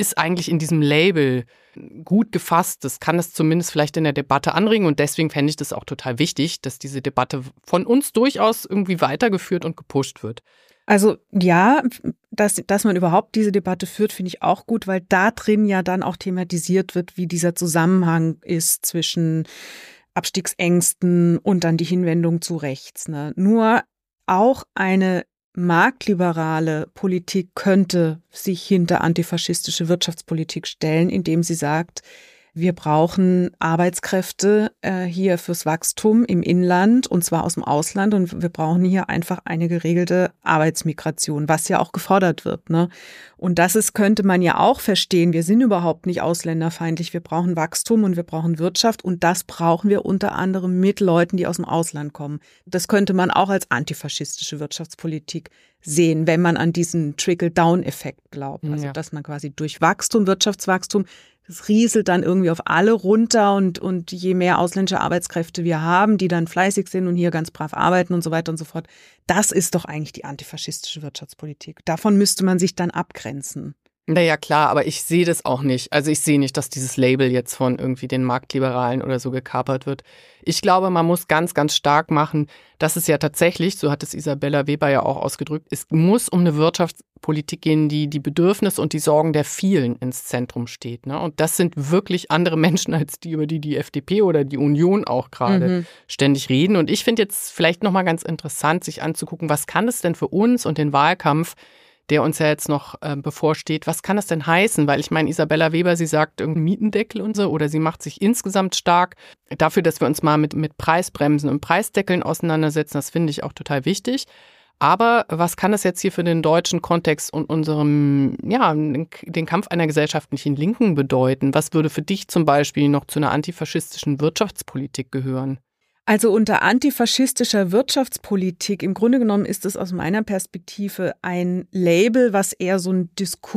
ist eigentlich in diesem Label gut gefasst. Das kann es zumindest vielleicht in der Debatte anregen und deswegen fände ich das auch total wichtig, dass diese Debatte von uns durchaus irgendwie weitergeführt und gepusht wird. Also ja, dass, dass man überhaupt diese Debatte führt, finde ich auch gut, weil da drin ja dann auch thematisiert wird, wie dieser Zusammenhang ist zwischen Abstiegsängsten und dann die Hinwendung zu rechts. Ne? Nur auch eine marktliberale Politik könnte sich hinter antifaschistische Wirtschaftspolitik stellen, indem sie sagt, wir brauchen Arbeitskräfte äh, hier fürs Wachstum im Inland und zwar aus dem Ausland und wir brauchen hier einfach eine geregelte Arbeitsmigration, was ja auch gefordert wird. Ne? Und das ist, könnte man ja auch verstehen, wir sind überhaupt nicht ausländerfeindlich, wir brauchen Wachstum und wir brauchen Wirtschaft und das brauchen wir unter anderem mit Leuten, die aus dem Ausland kommen. Das könnte man auch als antifaschistische Wirtschaftspolitik sehen, wenn man an diesen Trickle-Down-Effekt glaubt. Also ja. dass man quasi durch Wachstum, Wirtschaftswachstum, das rieselt dann irgendwie auf alle runter und, und je mehr ausländische Arbeitskräfte wir haben, die dann fleißig sind und hier ganz brav arbeiten und so weiter und so fort, das ist doch eigentlich die antifaschistische Wirtschaftspolitik. Davon müsste man sich dann abgrenzen. Naja, klar, aber ich sehe das auch nicht. Also ich sehe nicht, dass dieses Label jetzt von irgendwie den Marktliberalen oder so gekapert wird. Ich glaube, man muss ganz, ganz stark machen, dass es ja tatsächlich, so hat es Isabella Weber ja auch ausgedrückt, es muss um eine Wirtschaftspolitik gehen, die die Bedürfnisse und die Sorgen der vielen ins Zentrum steht. Ne? Und das sind wirklich andere Menschen als die, über die die F D P oder die Union auch gerade mhm. ständig reden. Und ich finde jetzt vielleicht nochmal ganz interessant, sich anzugucken, was kann es denn für uns und den Wahlkampf, der uns ja jetzt noch äh, bevorsteht, was kann das denn heißen? Weil ich meine, Isabella Weber, sie sagt irgendein Mietendeckel und so, oder sie macht sich insgesamt stark dafür, dass wir uns mal mit, mit Preisbremsen und Preisdeckeln auseinandersetzen. Das finde ich auch total wichtig. Aber was kann das jetzt hier für den deutschen Kontext und unserem, ja, den Kampf einer gesellschaftlichen Linken bedeuten? Was würde für dich zum Beispiel noch zu einer antifaschistischen Wirtschaftspolitik gehören? Also unter antifaschistischer Wirtschaftspolitik, im Grunde genommen ist es aus meiner Perspektive ein Label, was eher so ein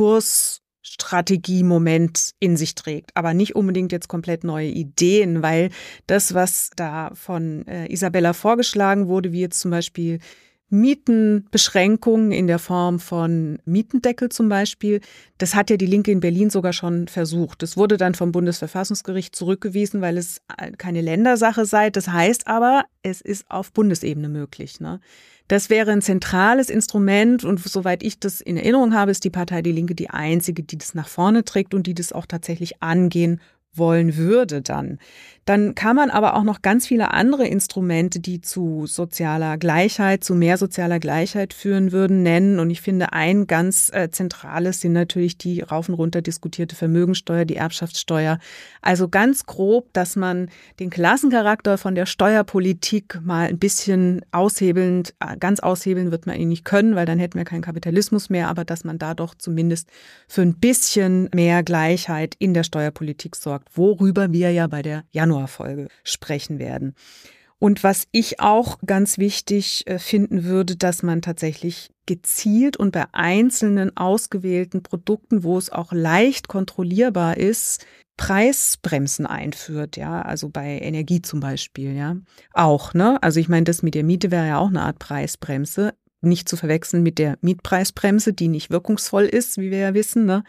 Diskursstrategie-Moment in sich trägt, aber nicht unbedingt jetzt komplett neue Ideen, weil das, was da von äh, Isabella vorgeschlagen wurde, wie jetzt zum Beispiel Mietenbeschränkungen in der Form von Mietendeckel zum Beispiel, das hat ja die Linke in Berlin sogar schon versucht. Das wurde dann vom Bundesverfassungsgericht zurückgewiesen, weil es keine Ländersache sei. Das heißt aber, es ist auf Bundesebene möglich. Ne? Das wäre ein zentrales Instrument und soweit ich das in Erinnerung habe, ist die Partei Die Linke die einzige, die das nach vorne trägt und die das auch tatsächlich angehen wollen würde dann. Dann kann man aber auch noch ganz viele andere Instrumente, die zu sozialer Gleichheit, zu mehr sozialer Gleichheit führen würden, nennen. Und ich finde, ein ganz äh, zentrales sind natürlich die rauf und runter diskutierte Vermögensteuer, die Erbschaftssteuer. Also ganz grob, dass man den Klassencharakter von der Steuerpolitik mal ein bisschen aushebelnd, ganz aushebeln wird man ihn nicht können, weil dann hätten wir keinen Kapitalismus mehr, aber dass man da doch zumindest für ein bisschen mehr Gleichheit in der Steuerpolitik sorgt, worüber wir ja bei der Januarfolge sprechen werden. Und was ich auch ganz wichtig finden würde, dass man tatsächlich gezielt und bei einzelnen ausgewählten Produkten, wo es auch leicht kontrollierbar ist, Preisbremsen einführt, ja, also bei Energie zum Beispiel, ja, auch, ne, also ich meine, das mit der Miete wäre ja auch eine Art Preisbremse, nicht zu verwechseln mit der Mietpreisbremse, die nicht wirkungsvoll ist, wie wir ja wissen, ne.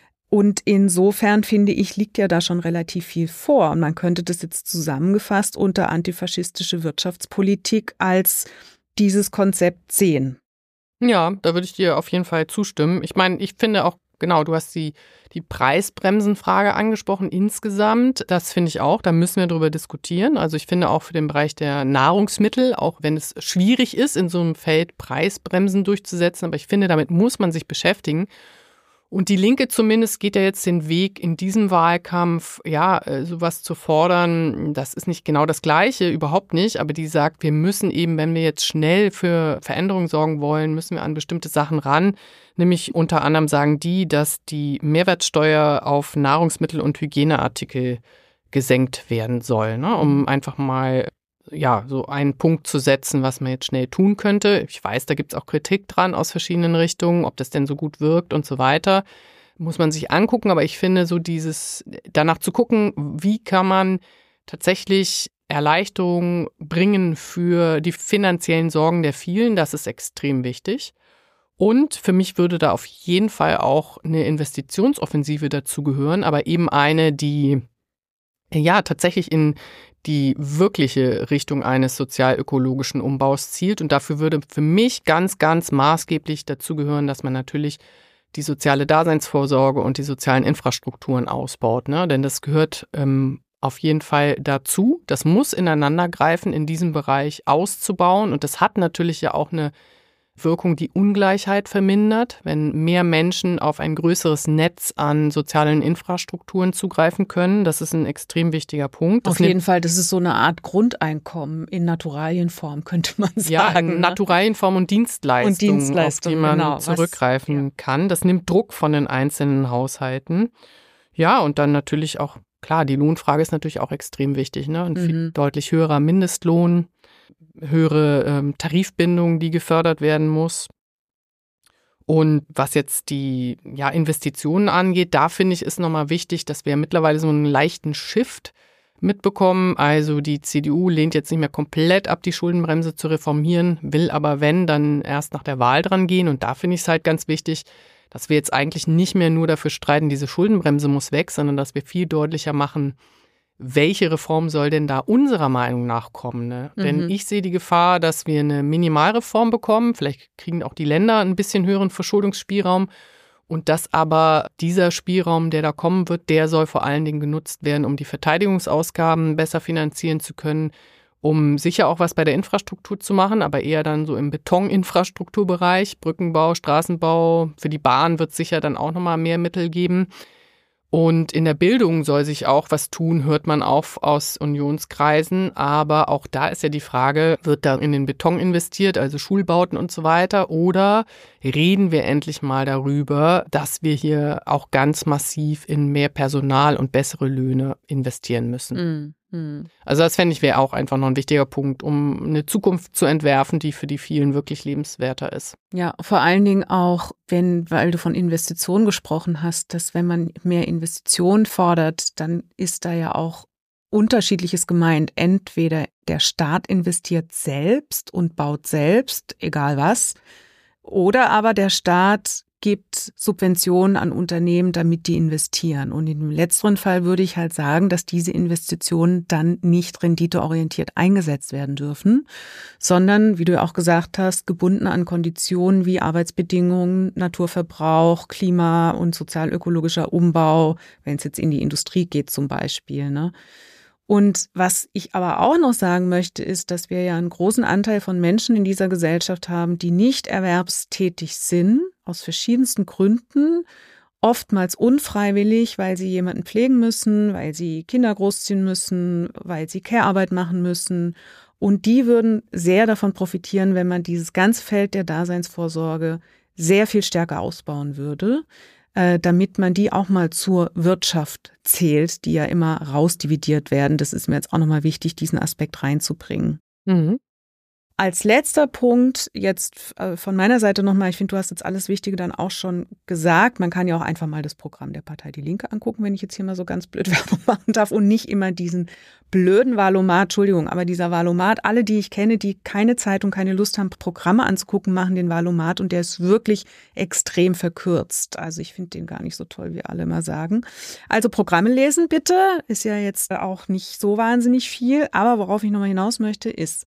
Und insofern, finde ich, liegt ja da schon relativ viel vor. Und man könnte das jetzt zusammengefasst unter antifaschistische Wirtschaftspolitik als dieses Konzept sehen. Ja, da würde ich dir auf jeden Fall zustimmen. Ich meine, ich finde auch, genau, du hast die, die Preisbremsenfrage angesprochen insgesamt. Das finde ich auch, da müssen wir drüber diskutieren. Also ich finde auch für den Bereich der Nahrungsmittel, auch wenn es schwierig ist, in so einem Feld Preisbremsen durchzusetzen, aber ich finde, damit muss man sich beschäftigen. Und die Linke zumindest geht ja jetzt den Weg in diesem Wahlkampf, ja, sowas zu fordern, das ist nicht genau das Gleiche, überhaupt nicht, aber die sagt, wir müssen eben, wenn wir jetzt schnell für Veränderungen sorgen wollen, müssen wir an bestimmte Sachen ran, nämlich unter anderem sagen die, dass die Mehrwertsteuer auf Nahrungsmittel und Hygieneartikel gesenkt werden soll, ne, um einfach mal ja, so einen Punkt zu setzen, was man jetzt schnell tun könnte. Ich weiß, da gibt es auch Kritik dran aus verschiedenen Richtungen, ob das denn so gut wirkt und so weiter. Muss man sich angucken, aber ich finde so dieses, danach zu gucken, wie kann man tatsächlich Erleichterungen bringen für die finanziellen Sorgen der vielen, das ist extrem wichtig. Und für mich würde da auf jeden Fall auch eine Investitionsoffensive dazugehören, aber eben eine, die ja tatsächlich in die wirkliche Richtung eines sozial-ökologischen Umbaus zielt. Und dafür würde für mich ganz, ganz maßgeblich dazugehören, dass man natürlich die soziale Daseinsvorsorge und die sozialen Infrastrukturen ausbaut. Ne? Denn das gehört ähm, auf jeden Fall dazu. Das muss ineinander greifen, in diesem Bereich auszubauen. Und das hat natürlich ja auch eine Wirkung, die Ungleichheit vermindert, wenn mehr Menschen auf ein größeres Netz an sozialen Infrastrukturen zugreifen können. Das ist ein extrem wichtiger Punkt. Das auf jeden Fall, das ist so eine Art Grundeinkommen in Naturalienform, könnte man sagen. Ja, Naturalienform und Dienstleistungen, und Dienstleistung, auf die man genau, zurückgreifen was, ja. kann. Das nimmt Druck von den einzelnen Haushalten. Ja, und dann natürlich auch, klar, die Lohnfrage ist natürlich auch extrem wichtig. Ne? Ein mhm. viel deutlich höherer Mindestlohn, höhere ähm, Tarifbindung, die gefördert werden muss. Und was jetzt die ja, Investitionen angeht, da finde ich, ist nochmal wichtig, dass wir mittlerweile so einen leichten Shift mitbekommen. Also die C D U lehnt jetzt nicht mehr komplett ab, die Schuldenbremse zu reformieren, will aber, wenn, dann erst nach der Wahl dran gehen. Und da finde ich es halt ganz wichtig, dass wir jetzt eigentlich nicht mehr nur dafür streiten, diese Schuldenbremse muss weg, sondern dass wir viel deutlicher machen, welche Reform soll denn da unserer Meinung nach kommen? Ne? Mhm. Denn ich sehe die Gefahr, dass wir eine Minimalreform bekommen. Vielleicht kriegen auch die Länder ein bisschen höheren Verschuldungsspielraum. Und dass aber dieser Spielraum, der da kommen wird, der soll vor allen Dingen genutzt werden, um die Verteidigungsausgaben besser finanzieren zu können, um sicher auch was bei der Infrastruktur zu machen, aber eher dann so im Betoninfrastrukturbereich, Brückenbau, Straßenbau. Für die Bahn wird es sicher dann auch nochmal mehr Mittel geben. Und in der Bildung soll sich auch was tun, hört man auch aus Unionskreisen. Aber auch da ist ja die Frage, wird da in den Beton investiert, also Schulbauten und so weiter? Oder reden wir endlich mal darüber, dass wir hier auch ganz massiv in mehr Personal und bessere Löhne investieren müssen? Mhm. Also das fände ich wäre auch einfach noch ein wichtiger Punkt, um eine Zukunft zu entwerfen, die für die vielen wirklich lebenswerter ist. Ja, vor allen Dingen auch, wenn, weil du von Investitionen gesprochen hast, dass wenn man mehr Investitionen fordert, dann ist da ja auch Unterschiedliches gemeint. Entweder der Staat investiert selbst und baut selbst, egal was, oder aber der Staat gibt Subventionen an Unternehmen, damit die investieren. Und in dem letzteren Fall würde ich halt sagen, dass diese Investitionen dann nicht renditeorientiert eingesetzt werden dürfen, sondern, wie du ja auch gesagt hast, gebunden an Konditionen wie Arbeitsbedingungen, Naturverbrauch, Klima- und sozial-ökologischer Umbau, wenn es jetzt in die Industrie geht zum Beispiel, ne? Und was ich aber auch noch sagen möchte, ist, dass wir ja einen großen Anteil von Menschen in dieser Gesellschaft haben, die nicht erwerbstätig sind, aus verschiedensten Gründen, oftmals unfreiwillig, weil sie jemanden pflegen müssen, weil sie Kinder großziehen müssen, weil sie Care-Arbeit machen müssen. Und die würden sehr davon profitieren, wenn man dieses ganze Feld der Daseinsvorsorge sehr viel stärker ausbauen würde, damit man die auch mal zur Wirtschaft zählt, die ja immer rausdividiert werden. Das ist mir jetzt auch nochmal wichtig, diesen Aspekt reinzubringen. Mhm. Als letzter Punkt jetzt von meiner Seite nochmal, ich finde, du hast jetzt alles Wichtige dann auch schon gesagt. Man kann ja auch einfach mal das Programm der Partei Die Linke angucken, wenn ich jetzt hier mal so ganz blöd Werbung machen darf und nicht immer diesen blöden Valomat, Entschuldigung, aber dieser Valomat, alle, die ich kenne, die keine Zeit und keine Lust haben, Programme anzugucken, machen den Valomat und der ist wirklich extrem verkürzt. Also ich finde den gar nicht so toll, wie alle immer sagen. Also Programme lesen bitte, ist ja jetzt auch nicht so wahnsinnig viel, aber worauf ich nochmal hinaus möchte, ist,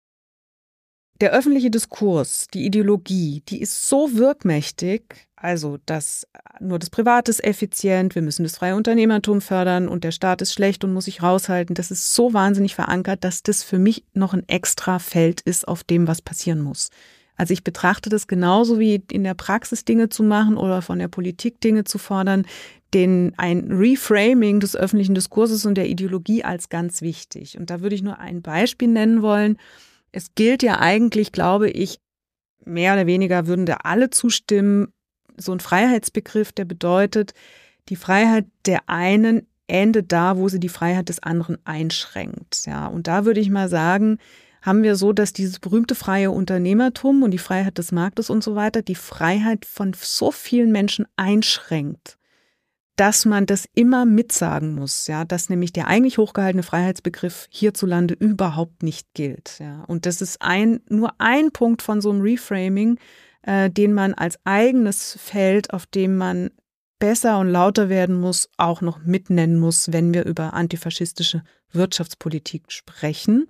der öffentliche Diskurs, die Ideologie, die ist so wirkmächtig, also dass nur das Private ist effizient, wir müssen das freie Unternehmertum fördern und der Staat ist schlecht und muss sich raushalten. Das ist so wahnsinnig verankert, dass das für mich noch ein extra Feld ist, auf dem was passieren muss. Also ich betrachte das genauso wie in der Praxis Dinge zu machen oder von der Politik Dinge zu fordern, den ein Reframing des öffentlichen Diskurses und der Ideologie als ganz wichtig. Und da würde ich nur ein Beispiel nennen wollen. Es gilt ja eigentlich, glaube ich, mehr oder weniger würden da alle zustimmen, so ein Freiheitsbegriff, der bedeutet, die Freiheit der einen endet da, wo sie die Freiheit des anderen einschränkt. Ja, und da würde ich mal sagen, haben wir so, dass dieses berühmte freie Unternehmertum und die Freiheit des Marktes und so weiter die Freiheit von so vielen Menschen einschränkt, dass man das immer mitsagen muss, ja, dass nämlich der eigentlich hochgehaltene Freiheitsbegriff hierzulande überhaupt nicht gilt, ja. Und das ist ein, nur ein Punkt von so einem Reframing, äh, den man als eigenes Feld, auf dem man besser und lauter werden muss, auch noch mitnennen muss, wenn wir über antifaschistische Wirtschaftspolitik sprechen.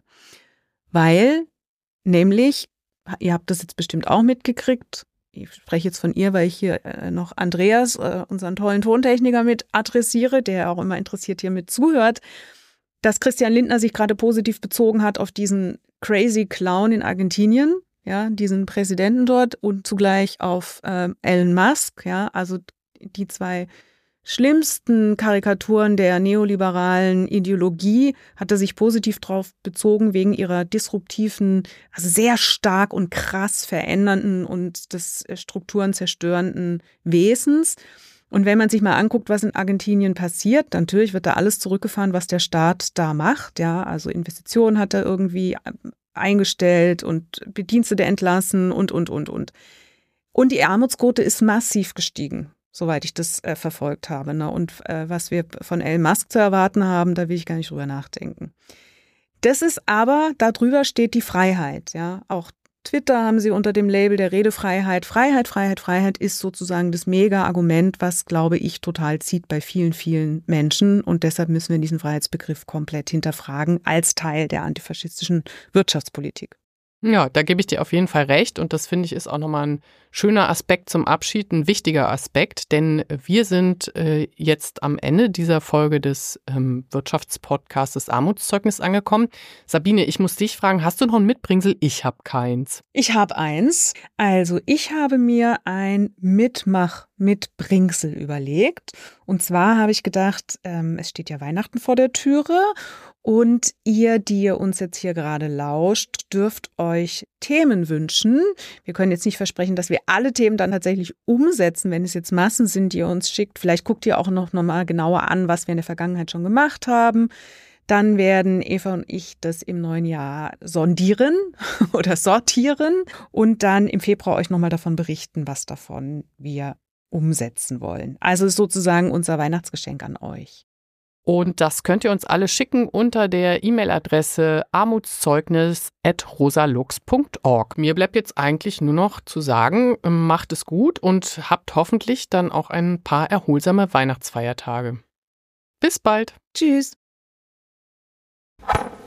Weil nämlich, ihr habt das jetzt bestimmt auch mitgekriegt, ich spreche jetzt von ihr, weil ich hier noch Andreas, unseren tollen Tontechniker, mit adressiere, der auch immer interessiert hier mit zuhört, dass Christian Lindner sich gerade positiv bezogen hat auf diesen crazy Clown in Argentinien, ja, diesen Präsidenten dort, und zugleich auf äh, Elon Musk, ja, also die zwei schlimmsten Karikaturen der neoliberalen Ideologie, hat er sich positiv drauf bezogen wegen ihrer disruptiven, also sehr stark und krass verändernden und das Strukturen zerstörenden Wesens. Und wenn man sich mal anguckt, was in Argentinien passiert, natürlich wird da alles zurückgefahren, was der Staat da macht. Ja, also Investitionen hat er irgendwie eingestellt und Bedienstete entlassen und, und, und, und. Und die Armutsquote ist massiv gestiegen, soweit ich das äh, verfolgt habe. Ne? Und äh, was wir von Elon Musk zu erwarten haben, da will ich gar nicht drüber nachdenken. Das ist aber, darüber steht die Freiheit. Ja, auch Twitter haben sie unter dem Label der Redefreiheit. Freiheit, Freiheit, Freiheit ist sozusagen das Mega-Argument, was, glaube ich, total zieht bei vielen, vielen Menschen. Und deshalb müssen wir diesen Freiheitsbegriff komplett hinterfragen als Teil der antifaschistischen Wirtschaftspolitik. Ja, da gebe ich dir auf jeden Fall recht und das finde ich ist auch nochmal ein schöner Aspekt zum Abschied, ein wichtiger Aspekt, denn wir sind äh, jetzt am Ende dieser Folge des ähm, Wirtschaftspodcasts Armutszeugnis angekommen. Sabine, ich muss dich fragen, hast du noch ein Mitbringsel? Ich habe keins. Ich habe eins. Also ich habe mir ein Mitmach-Mitbringsel überlegt und zwar habe ich gedacht, ähm, es steht ja Weihnachten vor der Türe. Und ihr, die ihr uns jetzt hier gerade lauscht, dürft euch Themen wünschen. Wir können jetzt nicht versprechen, dass wir alle Themen dann tatsächlich umsetzen, wenn es jetzt Massen sind, die ihr uns schickt. Vielleicht guckt ihr auch noch mal genauer an, was wir in der Vergangenheit schon gemacht haben. Dann werden Eva und ich das im neuen Jahr sondieren oder sortieren und dann im Februar euch nochmal davon berichten, was davon wir umsetzen wollen. Also sozusagen unser Weihnachtsgeschenk an euch. Und das könnt ihr uns alle schicken unter der E-Mail-Adresse armutszeugnis at rosalux punkt org. Mir bleibt jetzt eigentlich nur noch zu sagen, macht es gut und habt hoffentlich dann auch ein paar erholsame Weihnachtsfeiertage. Bis bald. Tschüss.